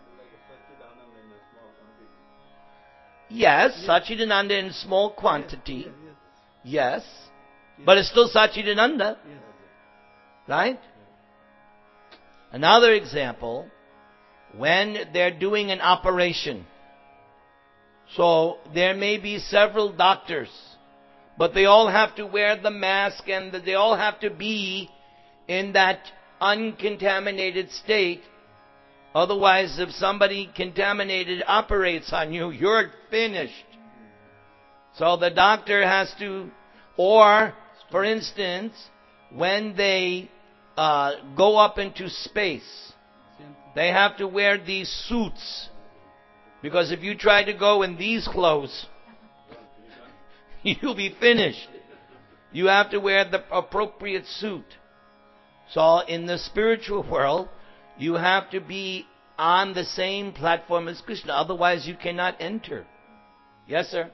Yes, Satchidananda in small quantity. Yes. But it's still Satchidananda. Right? Another example, when they're doing an operation. So there may be several doctors, but they all have to wear the mask and they all have to be in that uncontaminated state. Otherwise, if somebody contaminated operates on you, you're finished. So the doctor has to, or, for instance, when they go up into space, they have to wear these suits. Because if you try to go in these clothes, you'll be finished. You have to wear the appropriate suit. So in the spiritual world, you have to be on the same platform as Krishna. Otherwise, you cannot enter. Yes, sir?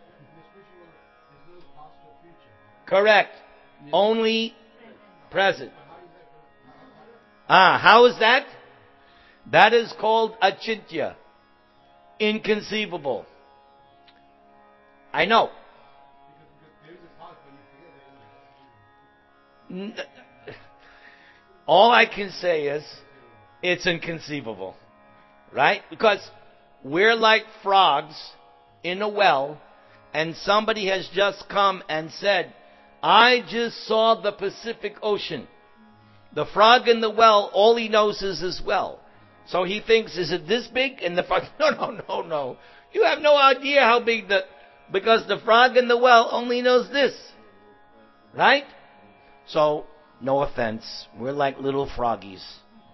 Correct. Only present. How is that? That is called achintya. Inconceivable. I know. All I can say is, it's inconceivable. Right? Because we're like frogs in a well, and somebody has just come and said, I just saw the Pacific Ocean. The frog in the well, all he knows is his well. So he thinks, is it this big? And the frog, no. You have no idea how big because the frog in the well only knows this. Right? So, no offense, we're like little froggies.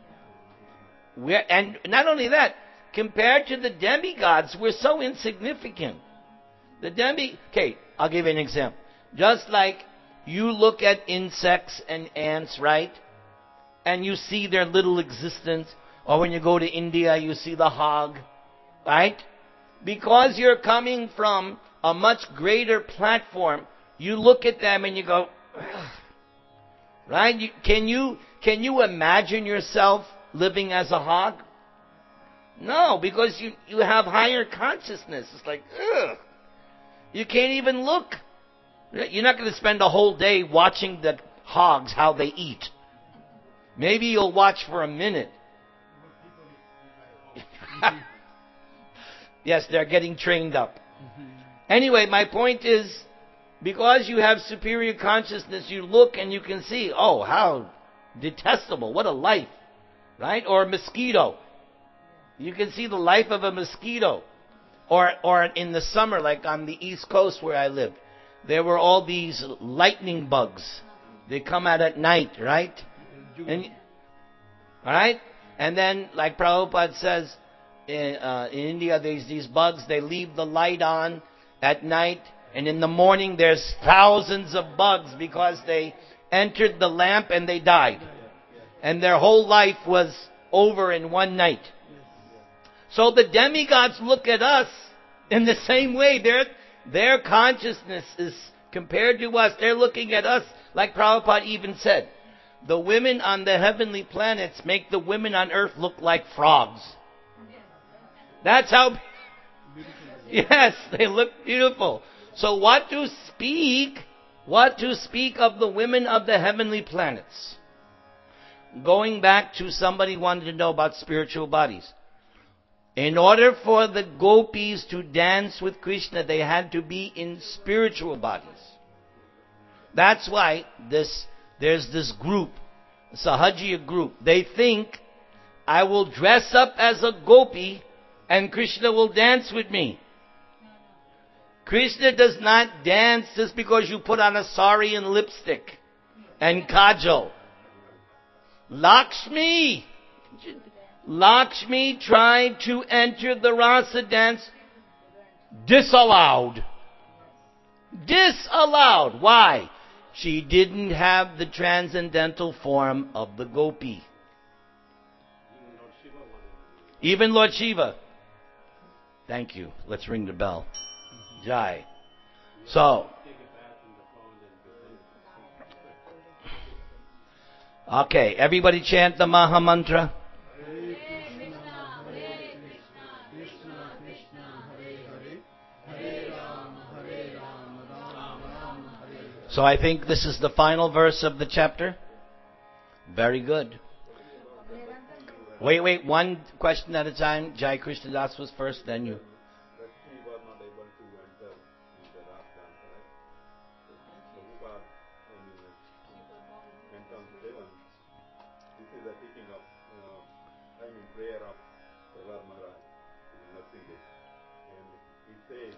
And not only that, compared to the demigods, we're so insignificant. Okay, I'll give you an example. Just like you look at insects and ants, right? And you see their little existence. Or when you go to India, you see the hog, right? Because you're coming from a much greater platform, you look at them and you go, ugh. Right? Can you imagine yourself living as a hog? No, because you have higher consciousness. It's like, ugh. You can't even look. You're not going to spend a whole day watching the hogs, how they eat. Maybe you'll watch for a minute. Yes, they're getting trained up. Anyway, my point is, because you have superior consciousness, you look and you can see, oh, how detestable, what a life, right? Or a mosquito. You can see the life of a mosquito. Or in the summer, like on the East Coast where I lived, there were all these lightning bugs. They come out at night, right? And then, like Prabhupada says, in India, there's these bugs, they leave the light on at night, and in the morning there's thousands of bugs because they entered the lamp and they died. And their whole life was over in one night. So the demigods look at us in the same way. Their consciousness is compared to us. They're looking at us, like Prabhupada even said, the women on the heavenly planets make the women on earth look like frogs. That's how... Yes, they look beautiful. So what to speak of the women of the heavenly planets? Going back to somebody wanted to know about spiritual bodies. In order for the gopis to dance with Krishna, they had to be in spiritual bodies. That's why there's this group, Sahajiya group. They think, I will dress up as a gopi and Krishna will dance with me. Krishna does not dance just because you put on a sari and lipstick and kajal. Lakshmi Lakshmi tried to enter the rasa dance, disallowed. Disallowed. Why? She didn't have the transcendental form of the gopi. Even Lord Shiva. Thank you. Let's ring the bell. Jai. So, okay, everybody chant the Maha Mantra. So I think this is the final verse of the chapter. Very good. Wait, one question at a time. Jai Krishna Das was first, then you. Lakshmi was not able to enter in the last dance, right? So Prabhupada, went on 7. This is a teaching of, prayer of Prahlad Maharaj, Nursing Day. And he says,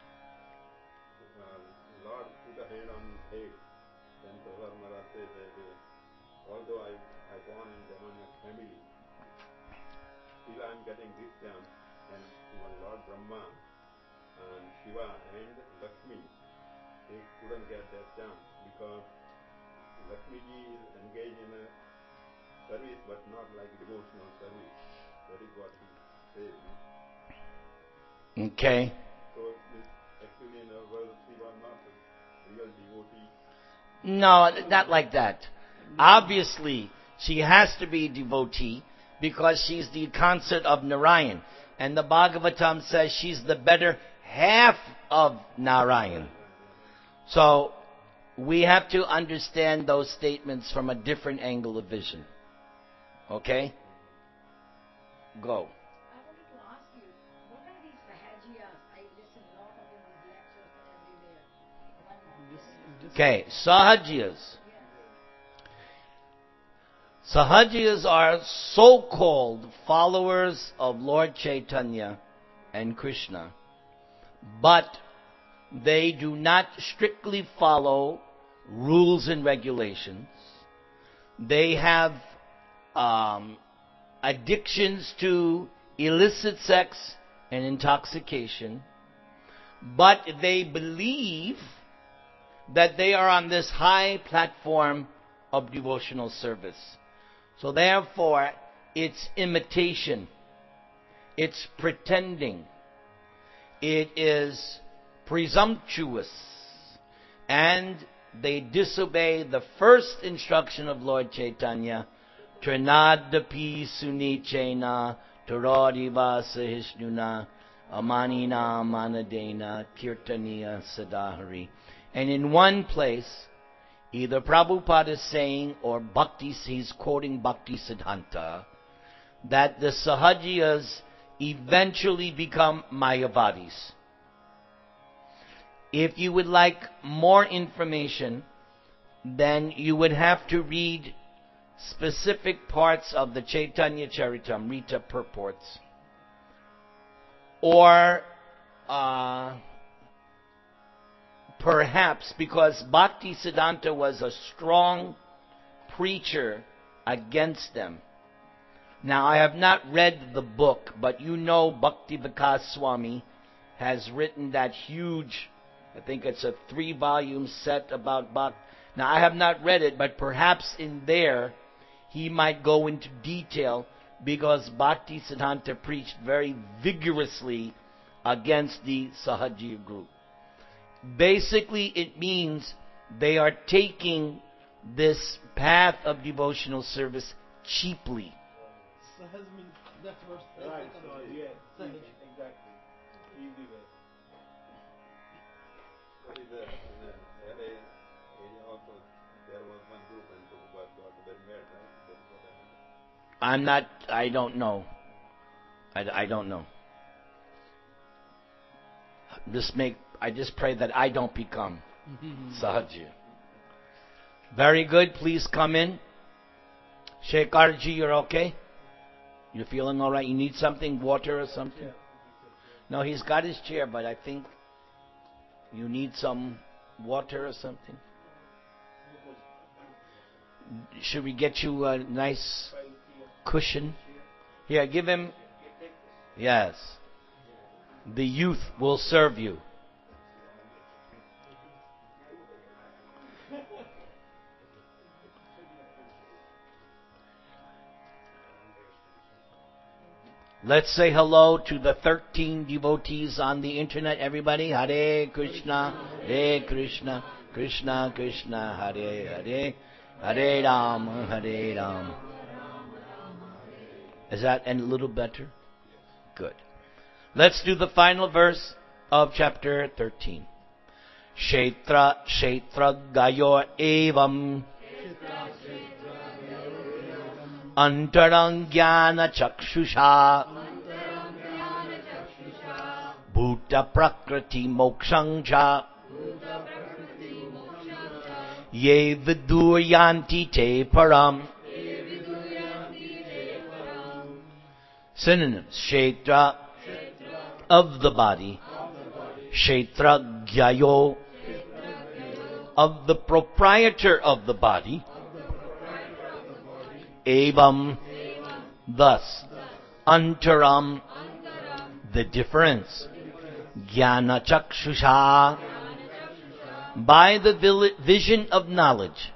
Lord put a hand on his head. Then Prahlad Maharaj says that although I born in demoniac family, still I am getting this chance. And even Lord Brahma and Shiva and Lakshmi, they couldn't get that chance because Lakshmi ji is engaged in a service but not like devotional service. That is what he says. Okay. So actually in our world she was not a real devotee. No, not like that. Obviously, she has to be a devotee because she's the consort of Narayan. And the Bhagavatam says she's the better half of Narayan. So, we have to understand those statements from a different angle of vision. Okay? Go. I wanted to ask you, what are these Sahajiyas? I listen a lot of these lectures everywhere. Okay, Sahajiyas. Sahajiyas are so-called followers of Lord Chaitanya and Krishna, but they do not strictly follow rules and regulations. They have addictions to illicit sex and intoxication, but they believe that they are on this high platform of devotional service. So therefore, it's imitation. It's pretending. It is presumptuous. And they disobey the first instruction of Lord Chaitanya, Trinadapi Sunichena Taradhiva Sahishnuna Amanina Manadena Kirtaniya Sadahari. And in one place, either Prabhupada is saying or Bhakti, he's quoting Bhakti Siddhanta, that the Sahajiyas eventually become Mayavadis. If you would like more information, then you would have to read specific parts of the Chaitanya Charitamrita purports. Or perhaps because Bhakti Siddhanta was a strong preacher against them. Now, I have not read the book, but you know Bhakti Vikas Swami has written that huge, I think it's a 3-volume set about Bhakti. Now, I have not read it, but perhaps in there he might go into detail because Bhakti Siddhanta preached very vigorously against the Sahajiya group. Basically, it means they are taking this path of devotional service cheaply. Sahaj means that's what Right, so, yes, Sahaj. exactly. Easy way. But in the LA area also, there was one group and Prabhupada got very mad, right? That's what happened. I don't know. I don't know. I just pray that I don't become Sahajiya. Very good. Please come in. Shekharji, you're okay? You're feeling all right? You need something? Water or something? No, he's got his chair, but I think you need some water or something. Should we get you a nice cushion? Here, give him. Yes. The youth will serve you. Let's say hello to the 13 devotees on the internet, everybody. Hare Krishna, Krishna Krishna, Hare Hare, Hare Ram, Hare Ram. Is that a little better? Good. Let's do the final verse of chapter 13. Kshetra gayor evam antarang jnana chakshusha bhuta prakriti mokshang cha ye viduryanti te param. Synonyms: Kshetra, of the body; Kshetra gyayo, of the proprietor of the body; evam, thus; antaram, the difference; jnana chakshusha, by the vision of knowledge;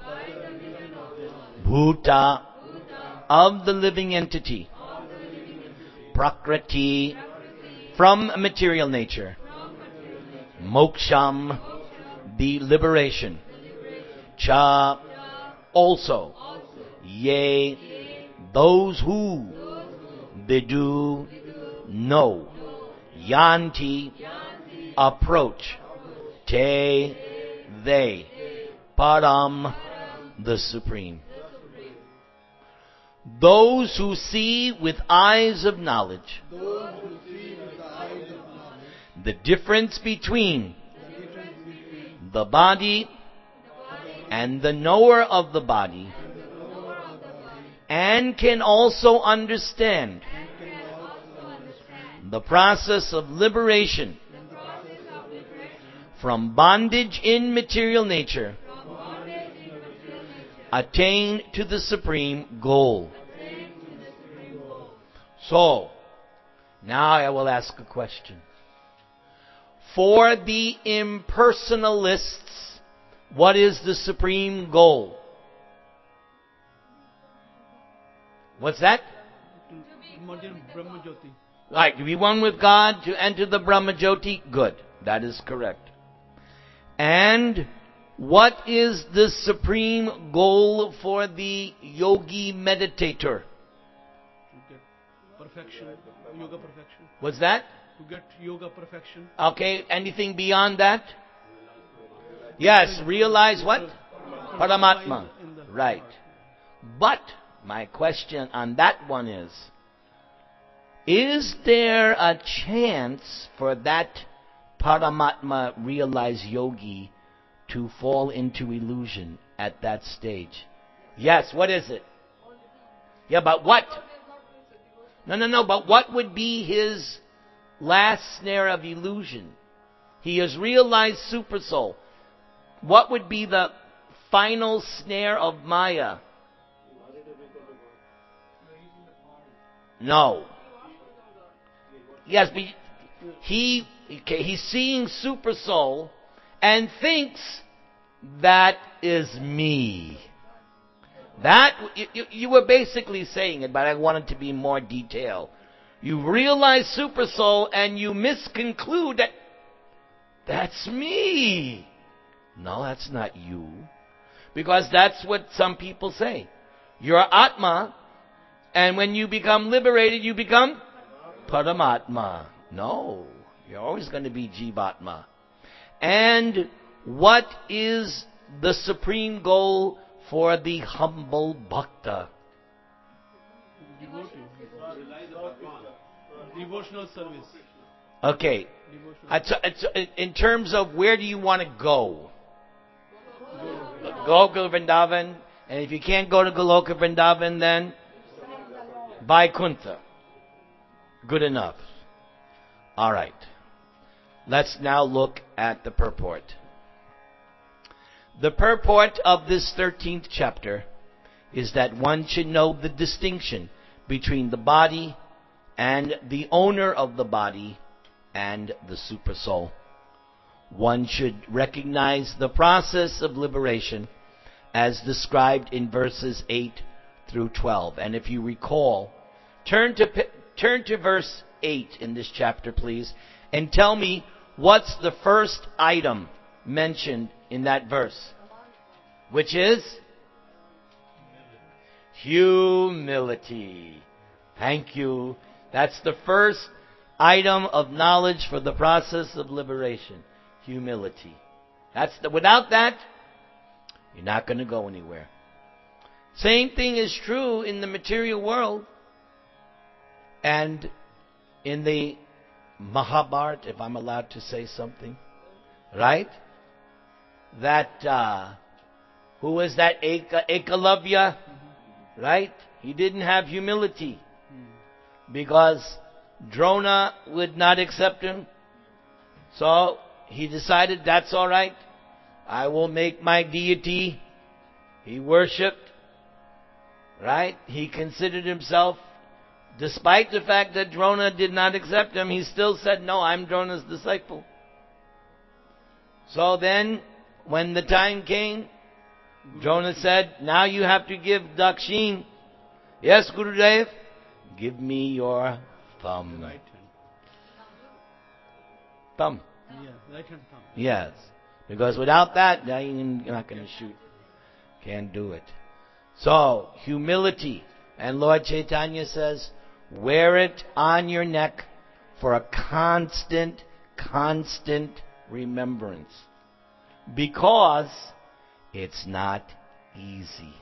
bhuta, of the living entity; prakriti, from material nature; moksham, the liberation; cha, also; ye, those who; vidu, know; yanti, approach; te, they; param, the supreme. Those who see with eyes of knowledge the difference between the body and the knower of the body, and can also understand the process of liberation from bondage in material nature, attain to the supreme goal. So, now I will ask a question. For the impersonalists, what is the supreme goal? What's that? Right, to be one with God, to enter the Brahmajyoti. Good, that is correct. And what is the supreme goal for the yogi meditator? To get perfection, yoga perfection. What's that? To get yoga perfection. Okay, anything beyond that? Yes, realize what? Paramatma. Right. But my question on that one is there a chance for that Paramatma realized yogi to fall into illusion at that stage? Yes, what is it? Yeah, but what? No, but what would be his last snare of illusion? He has realized super soul. What would be the final snare of Maya? No. Yes, but he's seeing super soul and thinks that is me. That you were basically saying it, but I wanted to be more detailed. You realize super soul and you misconclude that that's me. No, that's not you. Because that's what some people say. You're Atma, and when you become liberated, you become Paramatma. No, you're always going to be Jivatma. And what is the supreme goal for the humble bhakta? Devotional service. Okay. In terms of where do you want to go? Goloka Vrindavan. And if you can't go to Goloka Vrindavan, then Vaikuntha. Good enough. All right. Let's now look at the purport. The purport of this 13th chapter is that one should know the distinction between the body and the owner of the body and the supersoul. One should recognize the process of liberation as described in verses 8 through 12. And if you recall, turn to verse 8 in this chapter, please, and tell me what's the first item mentioned in that verse, which is humility. Thank you. That's the first item of knowledge for the process of liberation. Humility. Without that, you're not going to go anywhere. Same thing is true in the material world and in the Mahabharata, if I'm allowed to say something. Right? That, who was that? Ekalavya? Right? He didn't have humility because Drona would not accept him. So he decided, that's all right. I will make my deity. He worshipped. Right? He considered himself, despite the fact that Drona did not accept him, he still said, no, I'm Drona's disciple. So then, when the time came, Drona said, now you have to give Dakshin. Yes, Gurudev, give me your thumb. Right hand. Thumb. Yeah, right hand thumb. Yes. Because without that, you're not going to shoot. Can't do it. So, humility. And Lord Chaitanya says, wear it on your neck for a constant remembrance. Because it's not easy.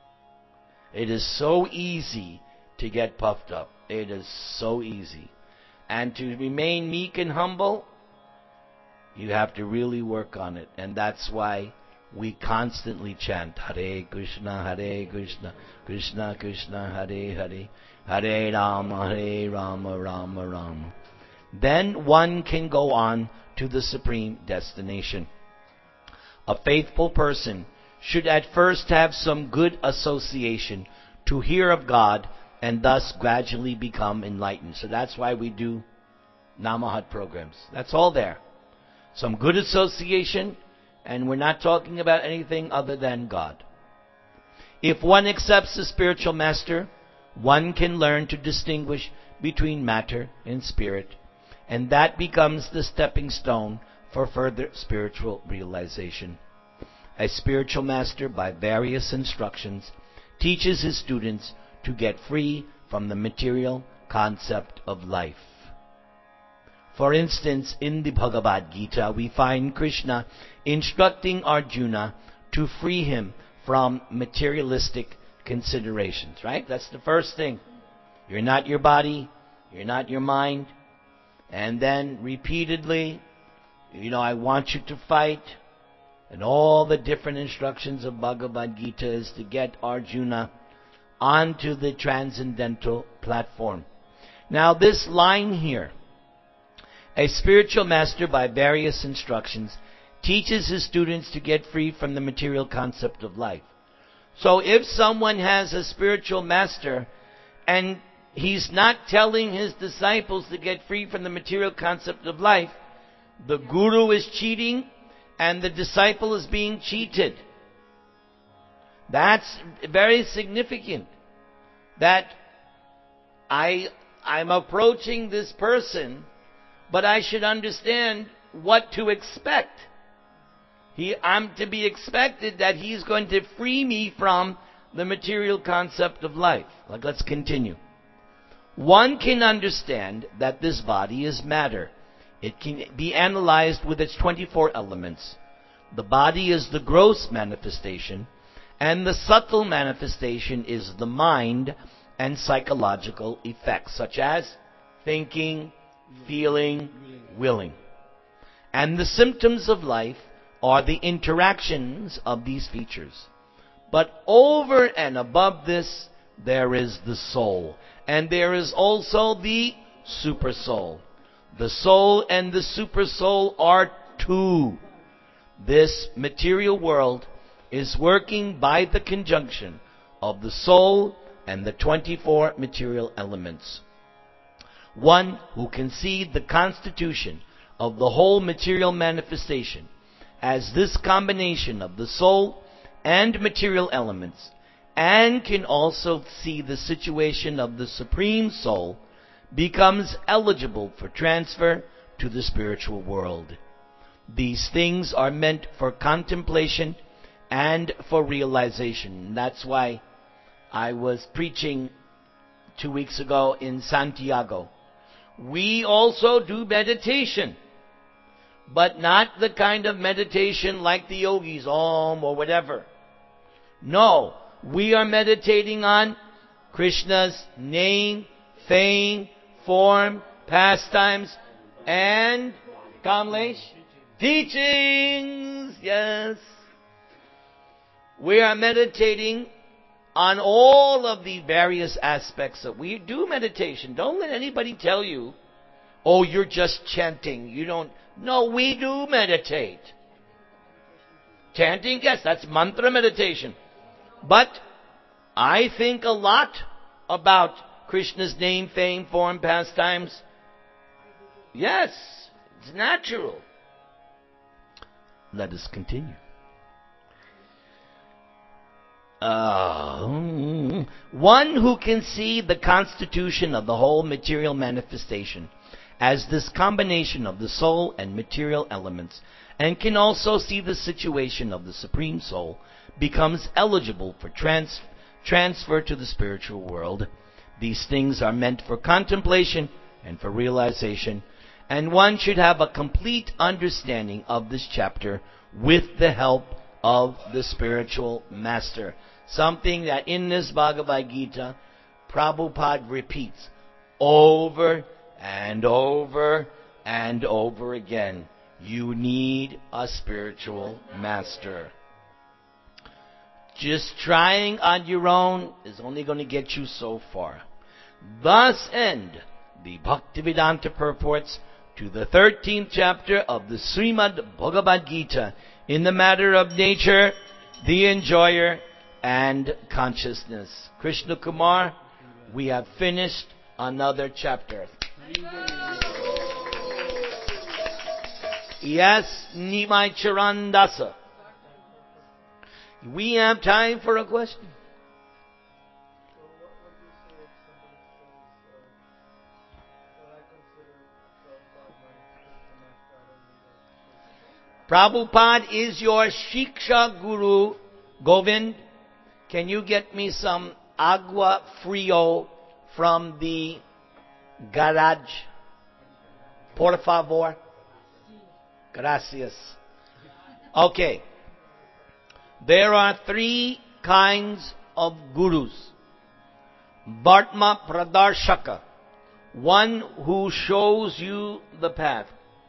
It is so easy to get puffed up. It is so easy. And to remain meek and humble, you have to really work on it. And that's why we constantly chant Hare Krishna, Krishna Krishna, Hare Hare, Hare Rama, Rama Rama. Then one can go on to the supreme destination. A faithful person should at first have some good association to hear of God and thus gradually become enlightened. So that's why we do Namahat programs. That's all there. Some good association, and we're not talking about anything other than God. If one accepts the spiritual master, one can learn to distinguish between matter and spirit, and that becomes the stepping stone for further spiritual realization. A spiritual master, by various instructions, teaches his students to get free from the material concept of life. For instance, in the Bhagavad Gita, we find Krishna instructing Arjuna to free him from materialistic considerations, right? That's the first thing. You're not your body, you're not your mind. And then repeatedly, I want you to fight. And all the different instructions of Bhagavad Gita is to get Arjuna onto the transcendental platform. Now this line here, a spiritual master by various instructions teaches his students to get free from the material concept of life. So if someone has a spiritual master and he's not telling his disciples to get free from the material concept of life, the guru is cheating and the disciple is being cheated. That's very significant. That I'm approaching this person, but I should understand what to expect. I'm to be expected that he's going to free me from the material concept of life. Let's continue. One can understand that this body is matter. It can be analyzed with its 24 elements. The body is the gross manifestation, and the subtle manifestation is the mind and psychological effects, such as thinking, feeling, willing. And the symptoms of life are the interactions of these features. But over and above this, there is the soul. And there is also the supersoul. The soul and the supersoul are two. This material world is working by the conjunction of the soul and the 24 material elements. one who can see the constitution of the whole material manifestation as this combination of the soul and material elements, and can also see the situation of the Supreme Soul, becomes eligible for transfer to the spiritual world. These things are meant for contemplation and for realization. That's why I was preaching 2 weeks ago in Santiago. We also do meditation, but not the kind of meditation like the yogis, Om or whatever. No, we are meditating on Krishna's name, fame, form, pastimes, and Kamlesh, teachings. Yes. We are meditating on all of the various aspects of we do meditation. Don't let anybody tell you, oh, you're just chanting. You don't. No, we do meditate. Chanting, yes, that's mantra meditation. But I think a lot about Krishna's name, fame, form, pastimes. Yes, it's natural. Let us continue. One who can see the constitution of the whole material manifestation as this combination of the soul and material elements, and can also see the situation of the Supreme Soul, becomes eligible for transfer to the spiritual world. These things are meant for contemplation and for realization, and one should have a complete understanding of this chapter with the help of the spiritual master. Something that in this Bhagavad Gita, Prabhupada repeats over and over and over again. You need a spiritual master. Just trying on your own is only going to get you so far. Thus end the Bhaktivedanta purports to the 13th chapter of the Srimad Bhagavad Gita in the matter of nature, the enjoyer, and consciousness. Krishna Kumar, we have finished another chapter. Yes, Nimai Charandasa. We have time for a question. So what do you say if somebody says, well, I consider Prabhupada my spiritual master, I don't need a spiritual master? Prabhupada is your Shiksha Guru. Govind, can you get me some agua frio from the garage? Por favor. Gracias. Okay. There are 3 kinds of gurus. Bhartma Pradarshaka, one who shows you the path.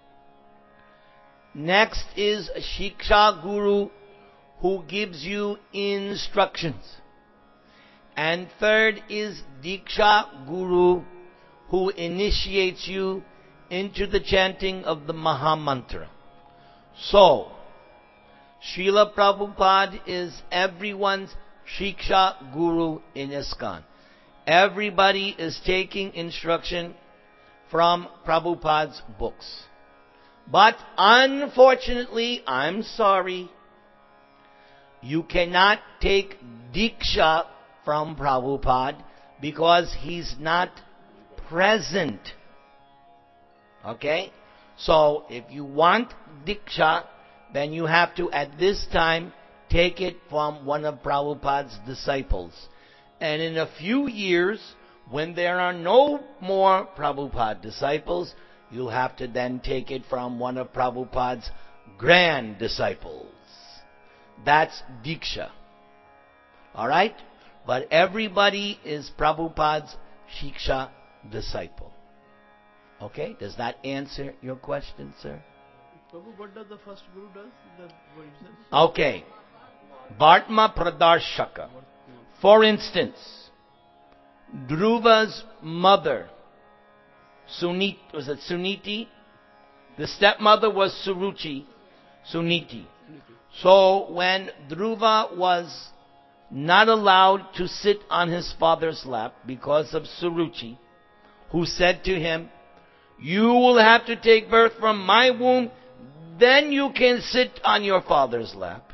Next is Shiksha Guru, who gives you instructions. And third is Diksha Guru, who initiates you into the chanting of the Maha Mantra. So, Srila Prabhupada is everyone's Shiksha Guru in ISKCON. Everybody is taking instruction from Prabhupada's books. But unfortunately, I'm sorry, you cannot take Diksha from Prabhupada because he's not present. Okay? So, if you want Diksha, then you have to, at this time, take it from one of Prabhupada's disciples. And in a few years, when there are no more Prabhupada disciples, you'll have to then take it from one of Prabhupada's grand disciples. That's Diksha. Alright? But everybody is Prabhupada's Shiksha disciple. Okay? Does that answer your question, sir? Prabhu, what does the first guru does? What you said? Okay. Bhartma Pradarshaka. For instance, Dhruva's mother, Suniti? The stepmother was Suniti. So when Dhruva was not allowed to sit on his father's lap because of Suruchi, who said to him, "You will have to take birth from my womb, then you can sit on your father's lap."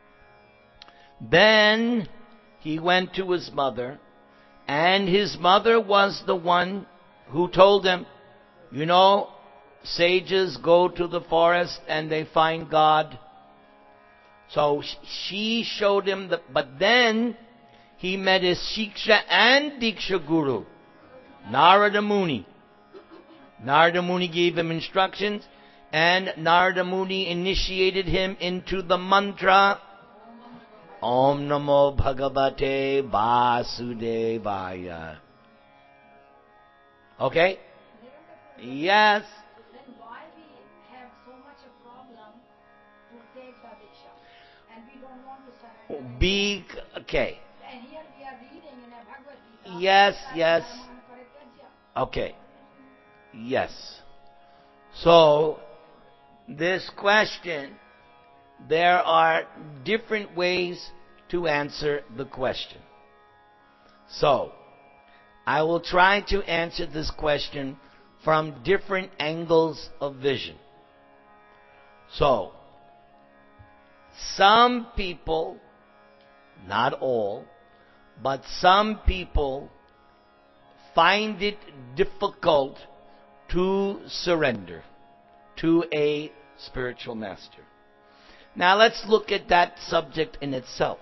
Then he went to his mother, and his mother was the one who told him, "You know, sages go to the forest and they find God." So she showed him but then he met his Shiksha and Diksha Guru, Narada Muni. Narada Muni gave him instructions, and Narada Muni initiated him into the mantra, Om Namo Bhagavate Vasudevaya. Okay? Yes. Then why we have so much a problem to take the Diksha? And we don't want to surrender. Okay. And here we are reading in a Bhagavad Gita. Yes. Okay. Yes. So, this question, there are different ways to answer the question. So, I will try to answer this question from different angles of vision. So, some people, not all, but some people find it difficult to surrender to a spiritual master. Now let's look at that subject in itself.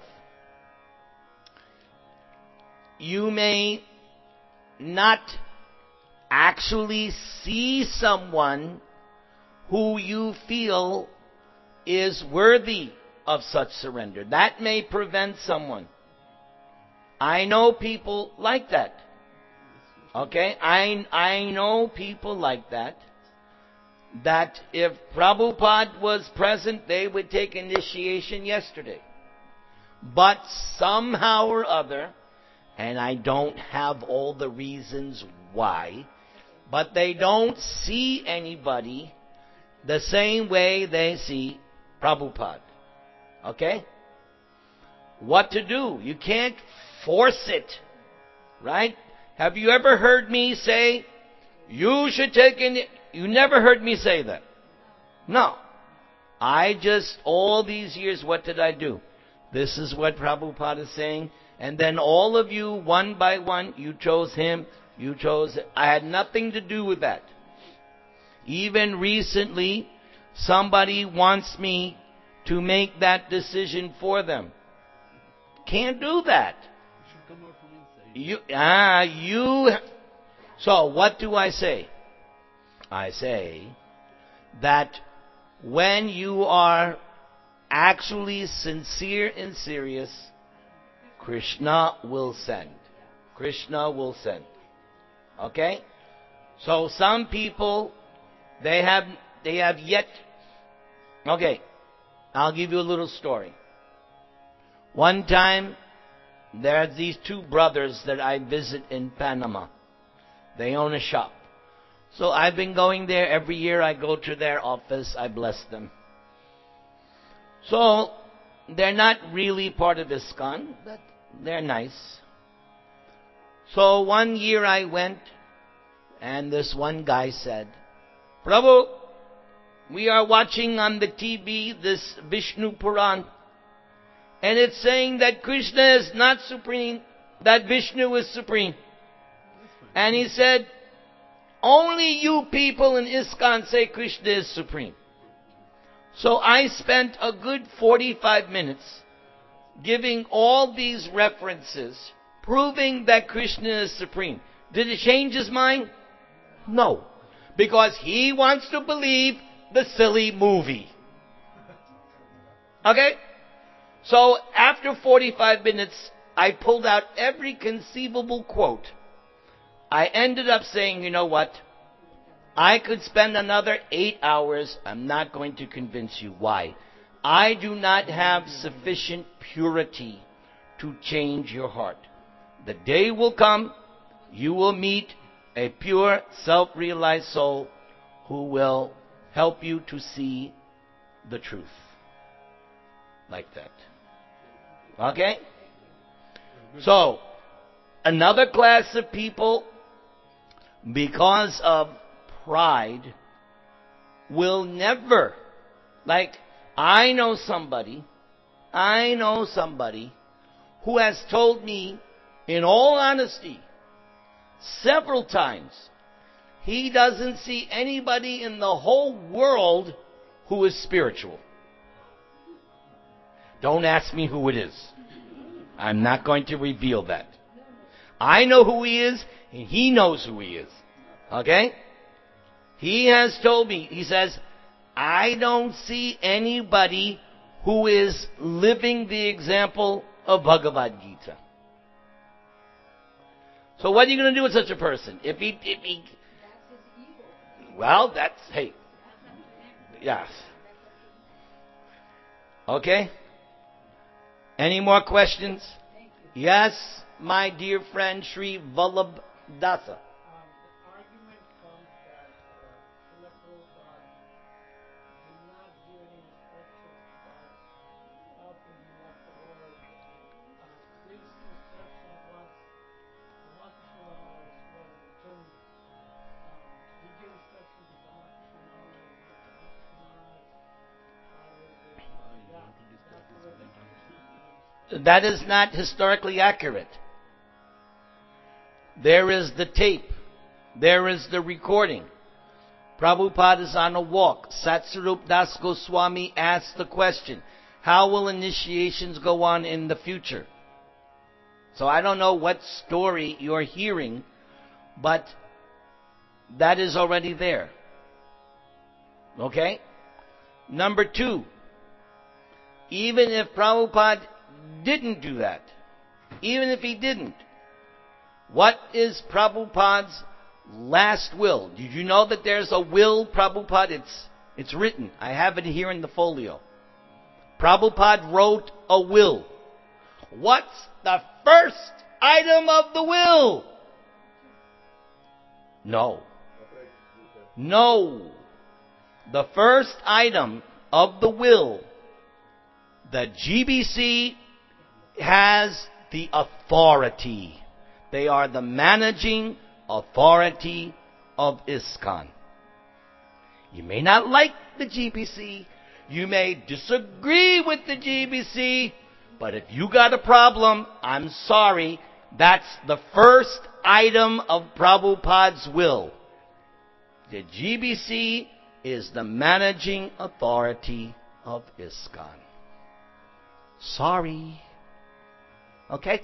You may not actually see someone who you feel is worthy of such surrender. That may prevent someone. I know people like that. Okay? I know people like that. That if Prabhupada was present, they would take initiation yesterday. But somehow or other, and I don't have all the reasons why, but they don't see anybody the same way they see Prabhupada. Okay? What to do? You can't force it. Right? Have you ever heard me say, you should take in... You never heard me say that. No. I just, all these years, what did I do? This is what Prabhupada is saying. And then all of you, one by one, you chose him, you chose... I had nothing to do with that. Even recently, somebody wants me to make that decision for them. Can't do that. You should come out from inside. So what do I say? I say that when you are actually sincere and serious, Krishna will send. Krishna will send. Okay? So some people, they have yet... Okay, I'll give you a little story. One time, there's these two brothers that I visit in Panama. They own a shop. So I've been going there every year. I go to their office. I bless them. So they're not really part of ISKCON, but they're nice. So one year I went, and this one guy said, Prabhu, we are watching on the TV this Vishnu Puran, and it's saying that Krishna is not supreme, that Vishnu is supreme. And he said, only you people in ISKCON say Krishna is supreme. So I spent a good 45 minutes giving all these references, proving that Krishna is supreme. Did it change his mind? No. Because he wants to believe the silly movie. Okay? So after 45 minutes, I pulled out every conceivable quote. I ended up saying, you know what? I could spend another 8 hours. I'm not going to convince you. Why? I do not have sufficient purity to change your heart. The day will come, you will meet a pure, self-realized soul who will help you to see the truth. Like that. Okay? So, another class of people, because of pride, will never, like, I know somebody who has told me, in all honesty, several times, he doesn't see anybody in the whole world who is spiritual. Don't ask me who it is. I'm not going to reveal that. I know who he is, and he knows who he is. Okay? He has told me, he says, I don't see anybody who is living the example of Bhagavad Gita. So what are you going to do with such a person? If he, well, that's, hey, yes. Okay? Any more questions? Yes, my dear friend Sri Vallabh Dasa. The argument comes that Srila Prabhupada did not give any instructions about after he left the world. This instruction was returned. He gave instruction to Ramakrishna Maharaj, Ramakrishna Maharaj. That is not historically accurate. There is the tape. There is the recording. Prabhupada is on a walk. Satsarup Das Goswami asked the question, how will initiations go on in the future? So I don't know what story you're hearing, but that is already there. Okay? Number 2, even if Prabhupada didn't do that, even if he didn't, what is Prabhupada's last will? Did you know that there's a will, Prabhupada? It's written. I have it here in the folio. Prabhupada wrote a will. What's the first item of the will? No. The first item of the will, the GBC has the authority. They are the managing authority of ISKCON. You may not like the GBC. You may disagree with the GBC. But if you got a problem, I'm sorry. That's the first item of Prabhupada's will. The GBC is the managing authority of ISKCON. Sorry. Okay?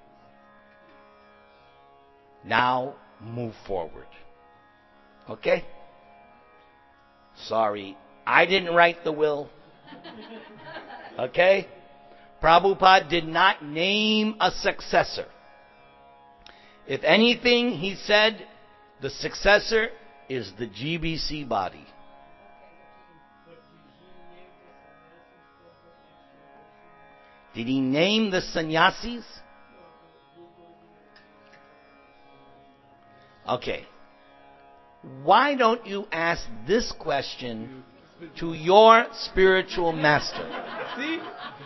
Now, move forward. Okay? Sorry, I didn't write the will. Okay? Prabhupada did not name a successor. If anything, he said the successor is the GBC body. Did he name the sannyasis? Okay. Why don't you ask this question to your spiritual master? See?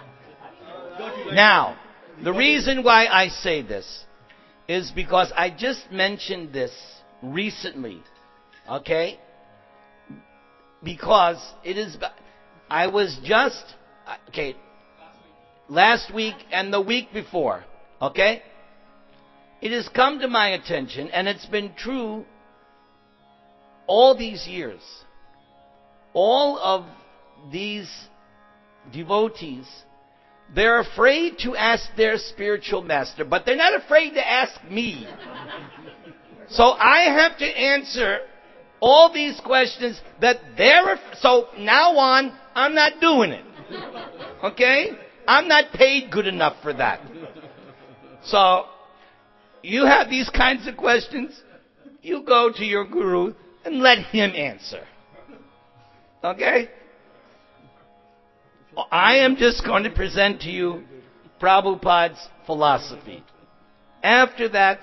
Now, the reason why I say this is because I just mentioned this recently. Okay? Because it is, I was just, okay, last week and the week before, okay? It has come to my attention, and it's been true all these years. All of these devotees, they're afraid to ask their spiritual master, but they're not afraid to ask me. So I have to answer all these questions that so now on, I'm not doing it. Okay? I'm not paid good enough for that. So, you have these kinds of questions, you go to your guru and let him answer. Okay? I am just going to present to you Prabhupada's philosophy. After that,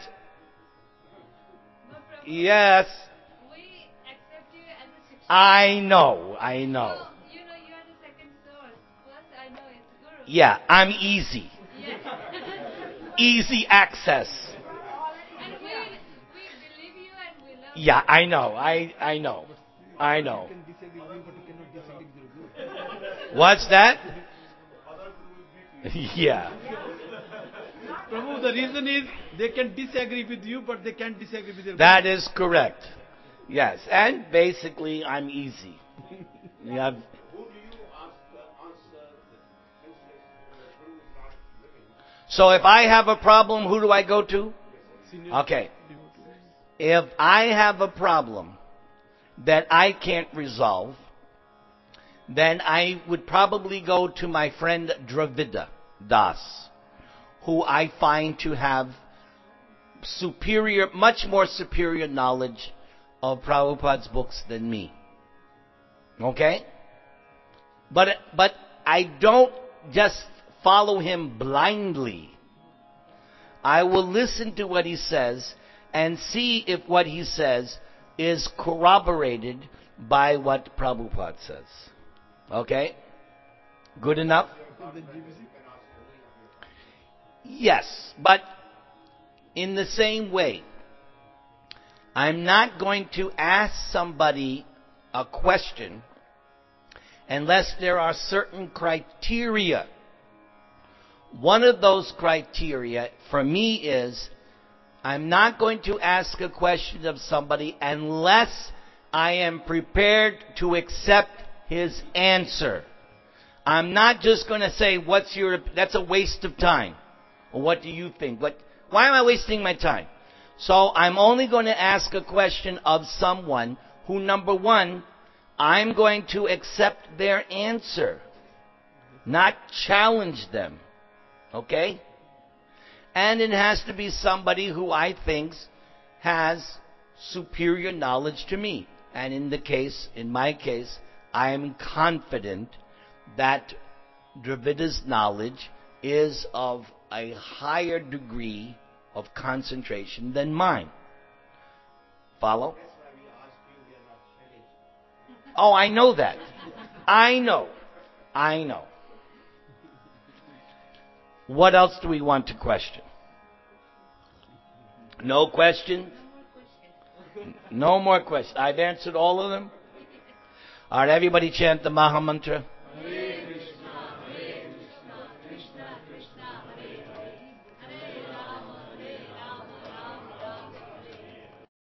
yes, we accept you as a Shiksha. I know. So, you are the second source. First, I know it's Guru. Yeah, I'm easy. Yes. Easy access. And we believe you and we love Yeah, I know. I know. I know. You can disagree with him, but you cannot disagree with your guru. What's that? Other guru will beat you. Yeah. Prabhu, the reason is they can disagree with you, but they can't disagree with your That guru. is correct. Yes. And basically, I'm easy. Yeah. Who do you answer since your guru is not living? So if I have a problem, who do I go to? Senior Okay. devotee. If I have a problem that I can't resolve, then I would probably go to my friend Dravida Das, who I find to have much more superior knowledge of Prabhupada's books than me. Okay? But I don't just follow him blindly. I will listen to what he says and see if what he says is corroborated by what Prabhupada says. Okay? Good enough? Yes, but in the same way, I'm not going to ask somebody a question unless there are certain criteria. One of those criteria for me is I'm not going to ask a question of somebody unless I am prepared to accept his answer. I'm not just going to say, that's a waste of time. Or what do you think? Why am I wasting my time? So I'm only going to ask a question of someone who, number one, I'm going to accept their answer, not challenge them. Okay? And it has to be somebody who I think has superior knowledge to me. And in my case, I am confident that Dravida's knowledge is of a higher degree of concentration than mine. Follow? That's why we ask you, we are not finished. Oh, I know that. I know. What else do we want to question? No questions? No more questions. I've answered all of them. All right, everybody chant the Maha Mantra.